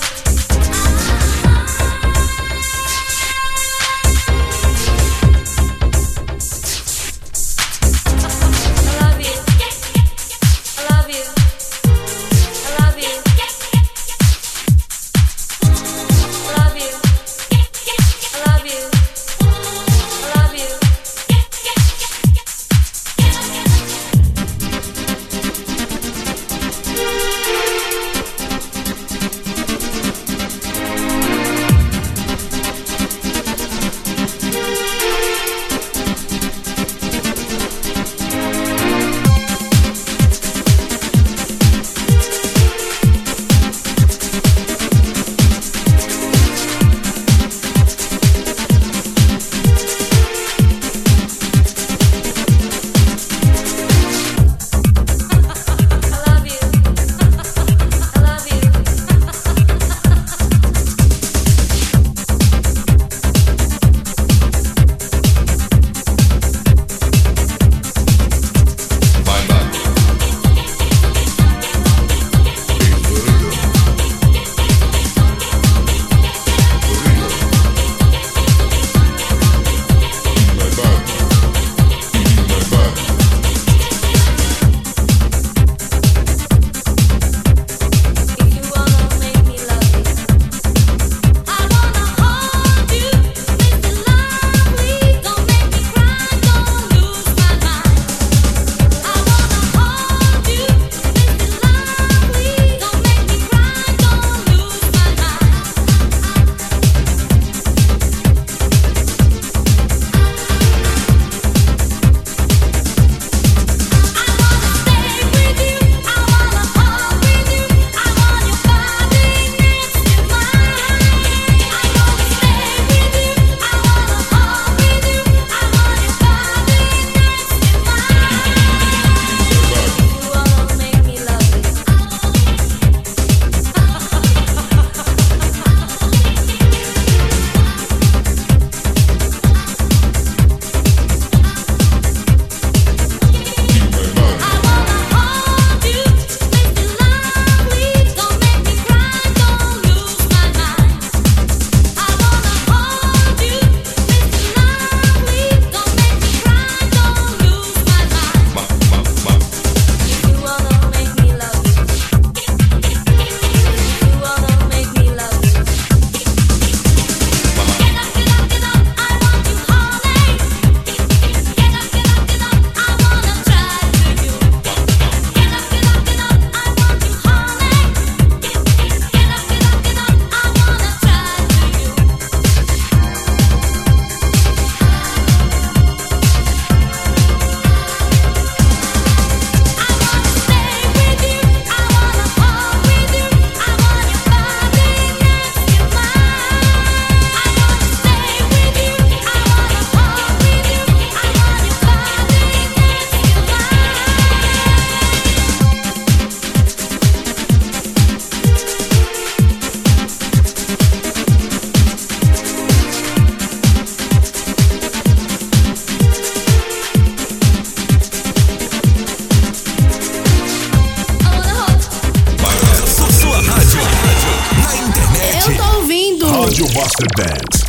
Rádio Master Dance.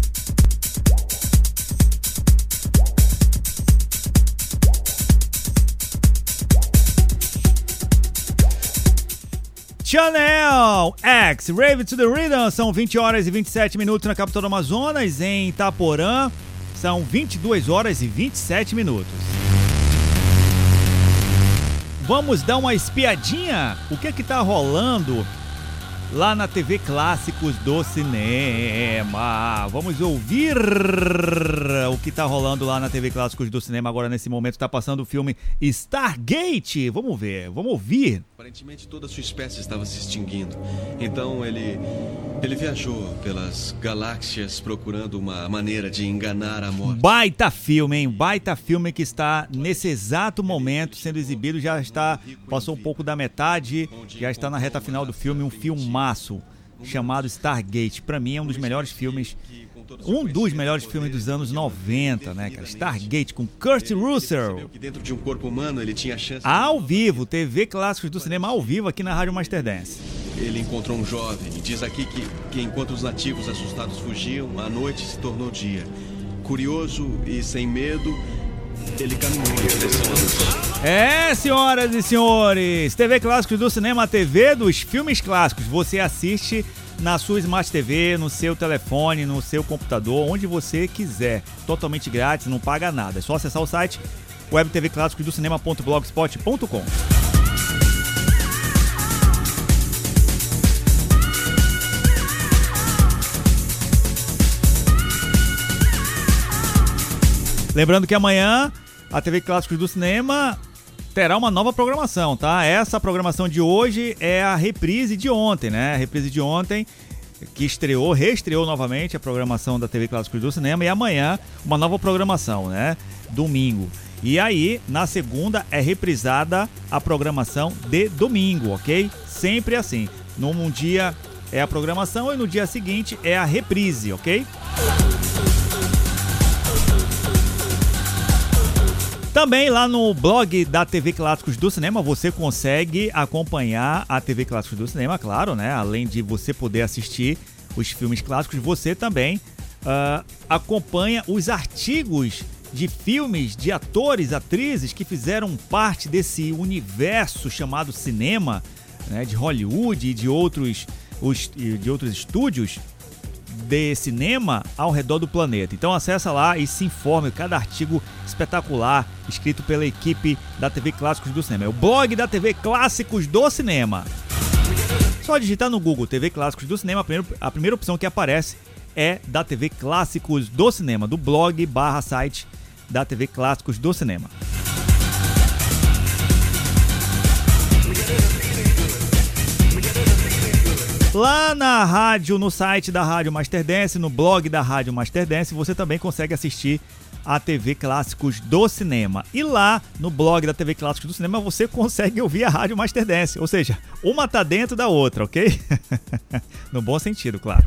Chanel X, Rave to the Rhythm, são vinte horas e vinte e sete minutos na capital do Amazonas, em Itaporã, são vinte e duas horas e vinte e sete minutos. Vamos dar uma espiadinha, o que é que tá rolando lá na T V Clássicos do Cinema. Vamos ouvir o que tá rolando lá na T V Clássicos do Cinema agora nesse momento. Tá passando o filme Stargate. Vamos ver, vamos ouvir. Aparentemente toda a sua espécie estava se extinguindo. Então ele ele viajou pelas galáxias procurando uma maneira de enganar a morte. Baita filme, hein? Baita filme que está nesse exato momento sendo exibido. Já está, passou um pouco da metade, já está na reta final do filme. Um filmaço chamado Stargate. Pra mim é um dos melhores filmes, um dos melhores filmes dos anos noventa, né, cara? Stargate com Kurt Russell. Dentro de um corpo humano ele tinha chance. Ao vivo, T V Clássicos do Cinema ao vivo aqui na Rádio Masterdance. Ele encontrou um jovem e diz aqui que, que enquanto os nativos assustados fugiam, a noite se tornou dia. Curioso e sem medo, ele caminhou em direção à luz. É, senhoras e senhores, T V Clássicos do Cinema, a T V dos filmes clássicos. Você assiste na sua Smart T V, no seu telefone, no seu computador, onde você quiser. Totalmente grátis, não paga nada. É só acessar o site web t v clássicos do cinema ponto blogspot ponto com. Lembrando que amanhã a T V Clássicos do Cinema terá uma nova programação, tá? Essa programação de hoje é a reprise de ontem, né? A reprise de ontem que estreou, reestreou novamente a programação da T V Clássicos do Cinema, e amanhã uma nova programação, né? Domingo. E aí, na segunda é reprisada a programação de domingo, ok? Sempre assim. Num dia é a programação e no dia seguinte é a reprise, ok? Também lá no blog da T V Clássicos do Cinema você consegue acompanhar a T V Clássicos do Cinema, claro, né? Além de você poder assistir os filmes clássicos, você também uh, acompanha os artigos de filmes, de atores, atrizes que fizeram parte desse universo chamado cinema, né? De Hollywood e de outros, os, de outros estúdios de cinema ao redor do planeta. Então acessa lá e se informe, cada artigo espetacular escrito pela equipe da T V Clássicos do Cinema. É o blog da T V Clássicos do Cinema. Só digitar no Google T V Clássicos do Cinema, a primeira, a primeira opção que aparece é da T V Clássicos do Cinema, do blog barra site da T V Clássicos do Cinema. Lá na rádio, no site da Rádio Masterdance, no blog da Rádio Masterdance, você também consegue assistir a T V Clássicos do Cinema. E lá no blog da T V Clássicos do Cinema você consegue ouvir a Rádio Masterdance. Ou seja, uma tá dentro da outra, ok? No bom sentido, claro.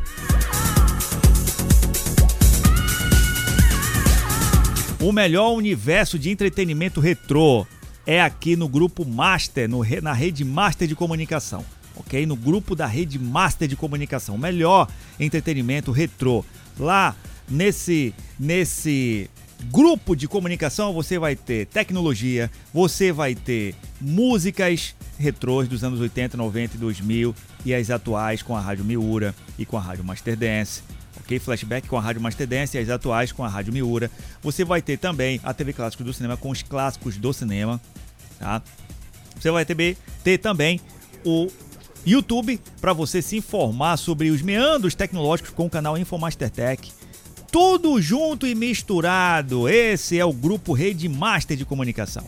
O melhor universo de entretenimento retrô é aqui no Grupo Master, no, na Rede Master de Comunicação. Ok? No grupo da Rede Master de Comunicação. Melhor entretenimento retrô. Lá nesse, nesse grupo de comunicação você vai ter tecnologia, você vai ter músicas retrôs dos anos oitenta, noventa e dois mil e as atuais com a Rádio Miura e com a Rádio Masterdance. Ok? Flashback com a Rádio Masterdance e as atuais com a Rádio Miura. Você vai ter também a T V Clássicos do Cinema com os clássicos do cinema. Tá? Você vai ter, ter também o YouTube para você se informar sobre os meandros tecnológicos com o canal InfoMasterTech. Tudo junto e misturado. Esse é o grupo Rede Master de Comunicação.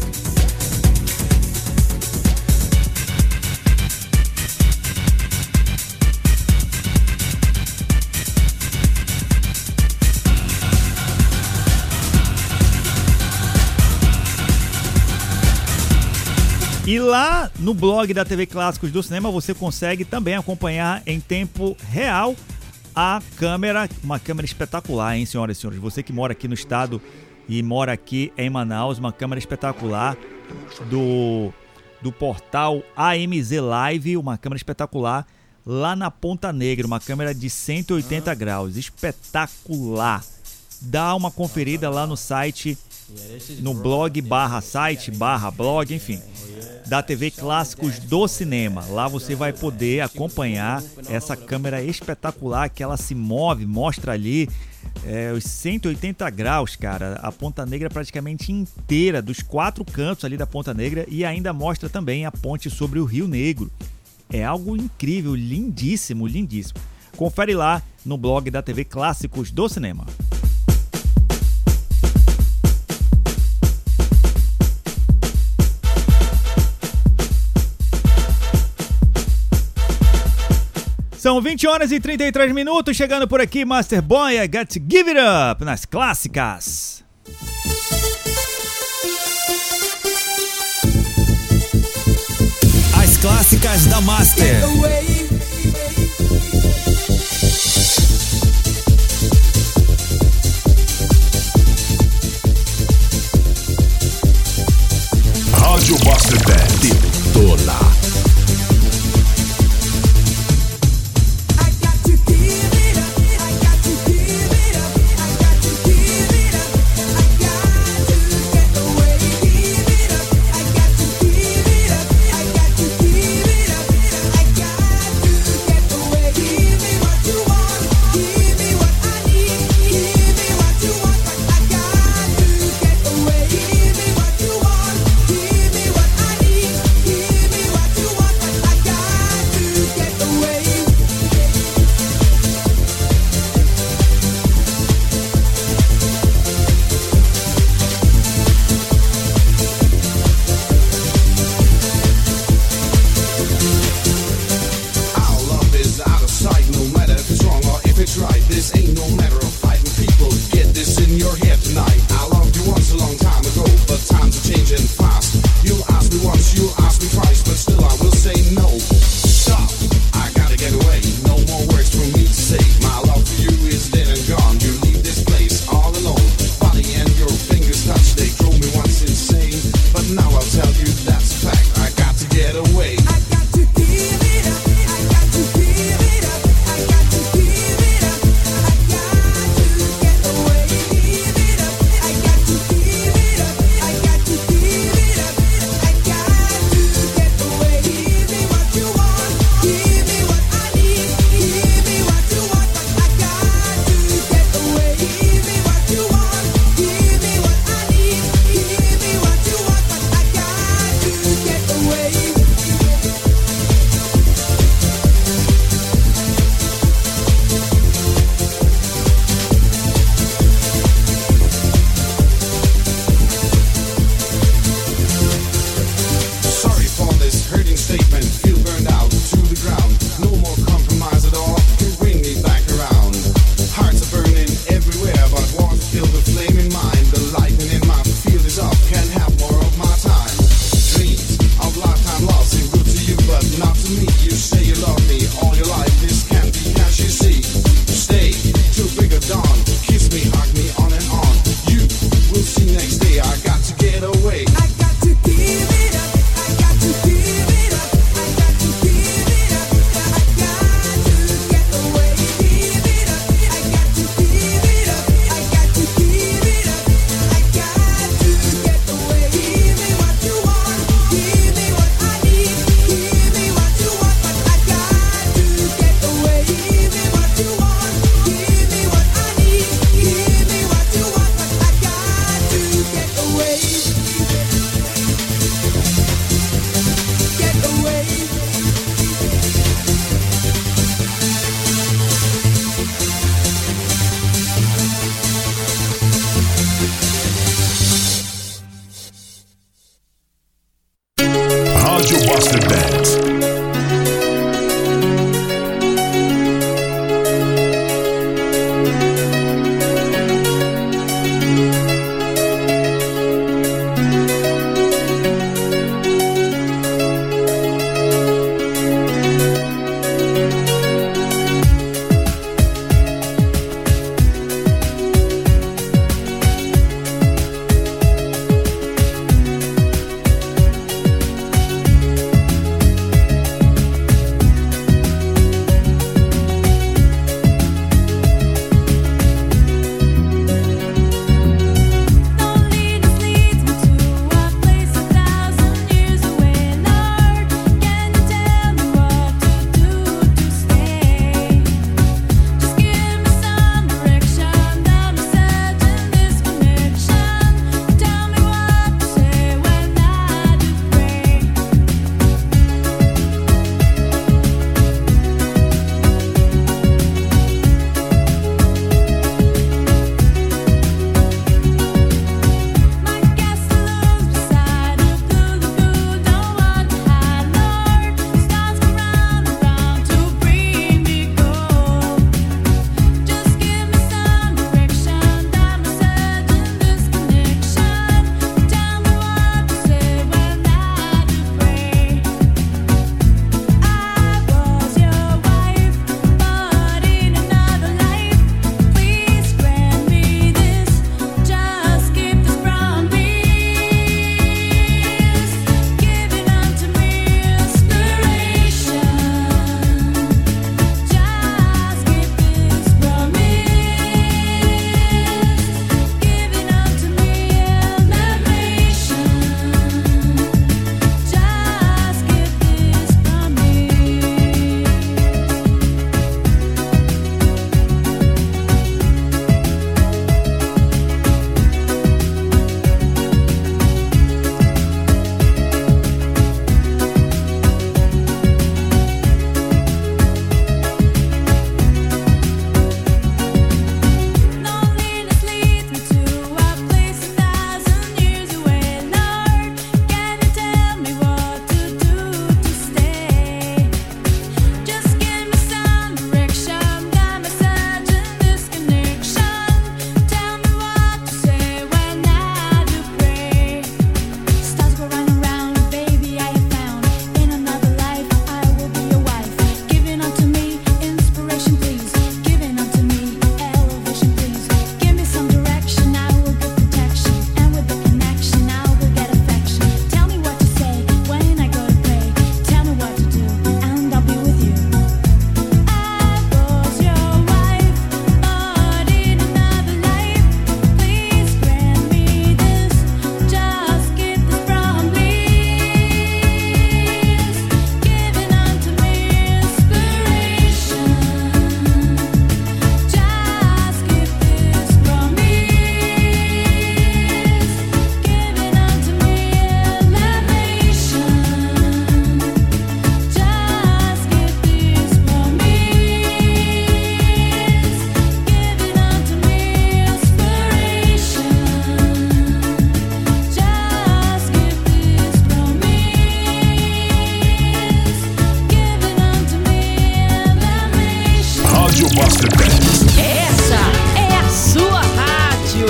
E lá no blog da T V Clássicos do Cinema você consegue também acompanhar em tempo real a câmera, uma câmera espetacular, hein, senhoras e senhores? Você que mora aqui no estado e mora aqui em Manaus, uma câmera espetacular do, do portal A M Z Live, uma câmera espetacular lá na Ponta Negra, uma câmera de cento e oitenta graus, espetacular. Dá uma conferida lá no site, no blog barra site, barra blog, enfim, da T V Clássicos do Cinema. Lá você vai poder acompanhar essa câmera espetacular que ela se move, mostra ali é, os cento e oitenta graus, cara, a Ponta Negra praticamente inteira, dos quatro cantos ali da Ponta Negra, e ainda mostra também a ponte sobre o Rio Negro. É algo incrível, lindíssimo, lindíssimo. Confere lá no blog da T V Clássicos do Cinema. São vinte horas e trinta e três minutos, chegando por aqui, Master Boy, I Got to Give It Up, nas clássicas. As clássicas da Master. Rádio Master Band detona. Master Dance. Essa é a sua rádio.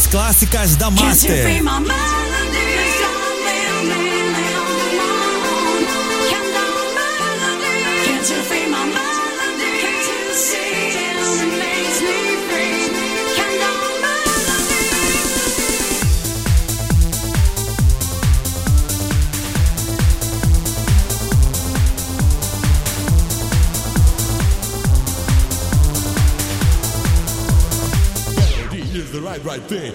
clássicas da Master. Is the right, right thing.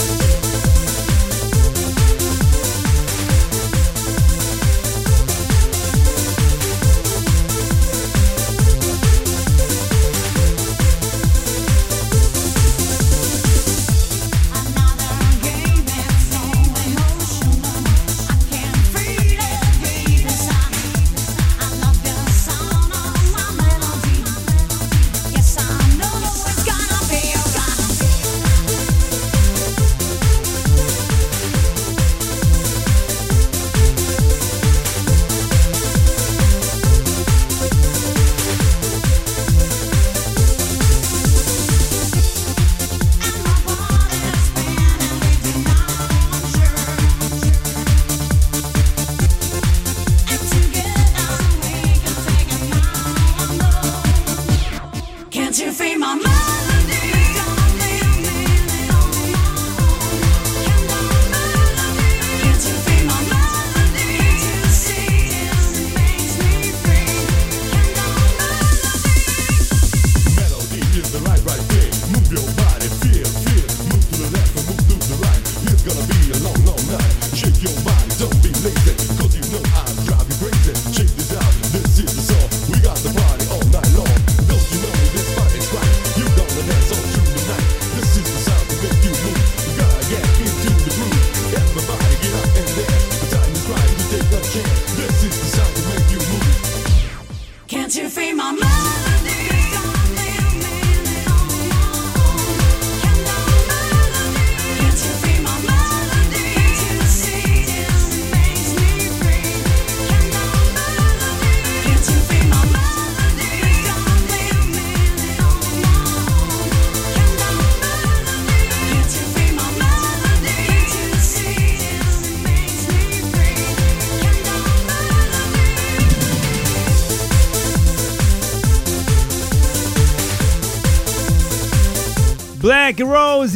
Black Rose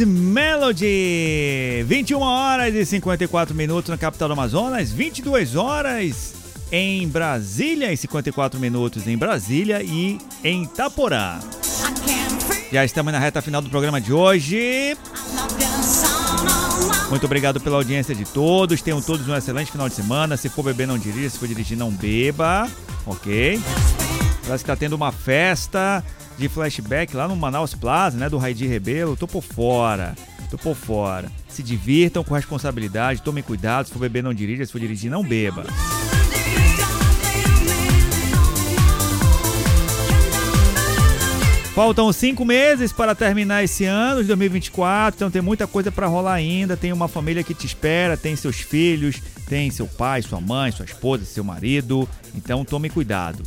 Melody, vinte e uma horas e cinquenta e quatro minutos na capital do Amazonas, vinte e duas horas em Brasília e cinquenta e quatro minutos em Brasília e em Itaporã. Já estamos na reta final do programa de hoje. Muito obrigado pela audiência de todos. Tenham todos um excelente final de semana. Se for beber, não dirija. Se for dirigir, não beba. Ok? Parece que tá tendo uma festa de flashback lá no Manaus Plaza, né? Do Raidi Rebelo. Tô por fora. Tô por fora. Se divirtam com responsabilidade. Tomem cuidado. Se for beber, não dirija. Se for dirigir, não beba. Faltam cinco meses para terminar esse ano de dois mil e vinte e quatro, então tem muita coisa para rolar ainda. Tem uma família que te espera, tem seus filhos, tem seu pai, sua mãe, sua esposa, seu marido. Então tome cuidado.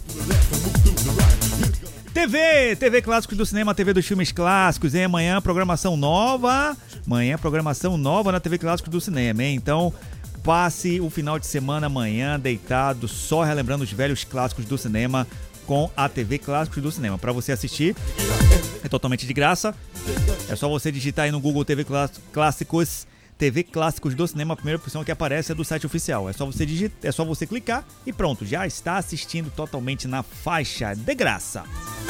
T V, T V Clássicos do Cinema, T V dos Filmes Clássicos, hein? Amanhã programação nova, amanhã programação nova na T V Clássicos do Cinema, hein? Então passe o final de semana amanhã deitado, só relembrando os velhos clássicos do cinema com a T V Clássicos do Cinema. Para você assistir, é totalmente de graça. É só você digitar aí no Google T V Clássicos, T V Clássicos do Cinema. A primeira opção que aparece é do site oficial. É só você digitar, é só você clicar e pronto, já está assistindo totalmente na faixa de graça.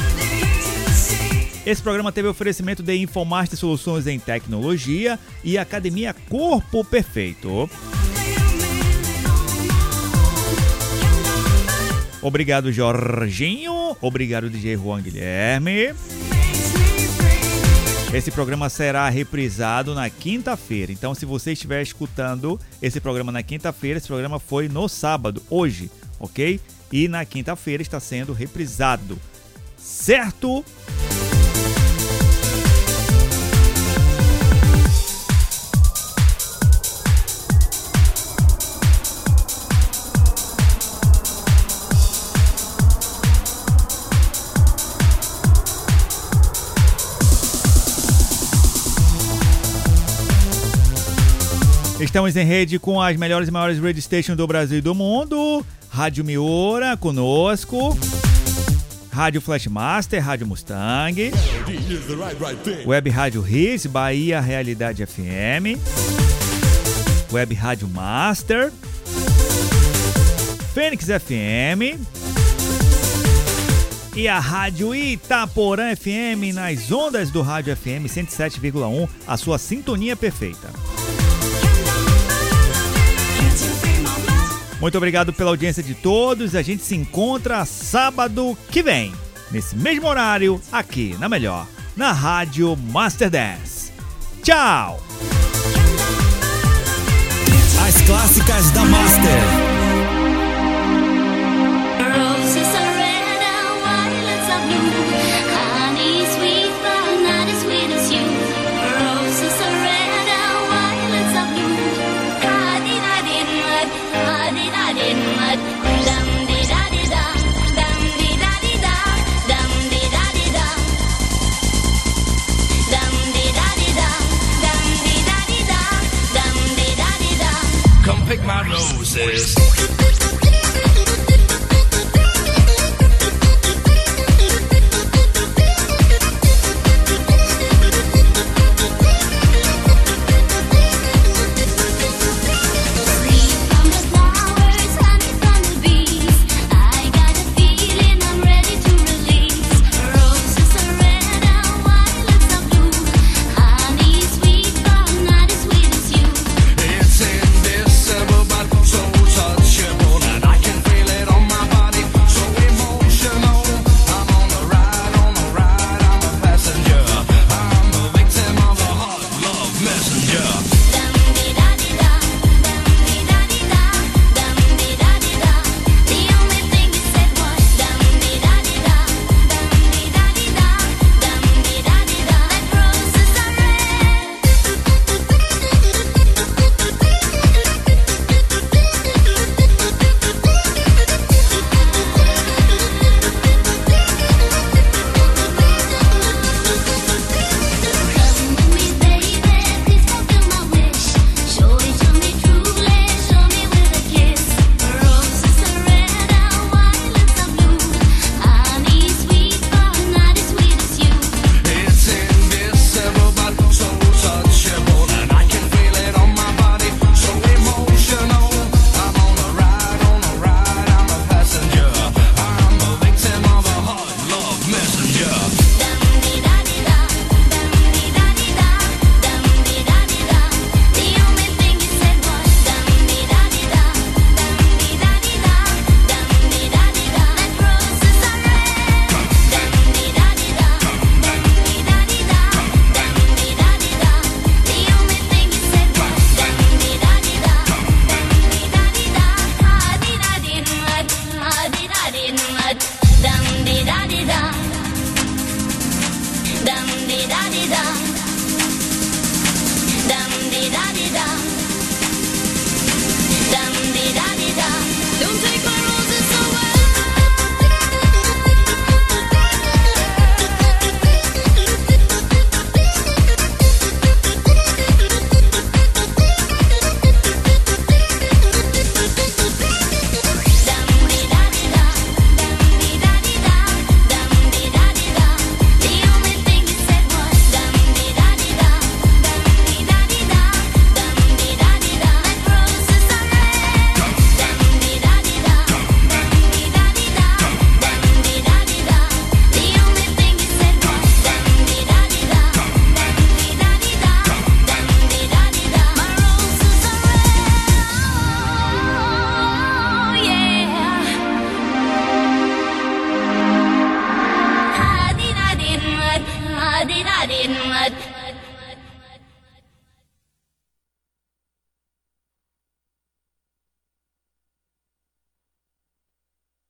Esse programa teve oferecimento de Infomaster Soluções em Tecnologia e Academia Corpo Perfeito. Obrigado, Jorginho. Obrigado, D J Juan Guilherme. Esse programa será reprisado na quinta-feira. Então, se você estiver escutando esse programa na quinta-feira, esse programa foi no sábado, hoje, ok? E na quinta-feira está sendo reprisado, certo? Estamos em rede com as melhores e maiores radio stations do Brasil e do mundo. Rádio Miura conosco. Rádio Flashmaster, Rádio Mustang. Web Rádio Hits, Bahia Realidade F M. Web Rádio Master. Fênix F M. E a Rádio Itaporã F M nas ondas do Rádio F M cento e sete vírgula um, a sua sintonia perfeita. Muito obrigado pela audiência de todos. A gente se encontra sábado que vem, nesse mesmo horário, aqui na melhor, na Rádio Master Dance. Tchau! As clássicas da Master. Pick my roses.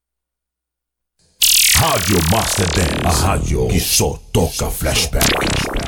Rádio Master Dance, a rádio que só toca flashback.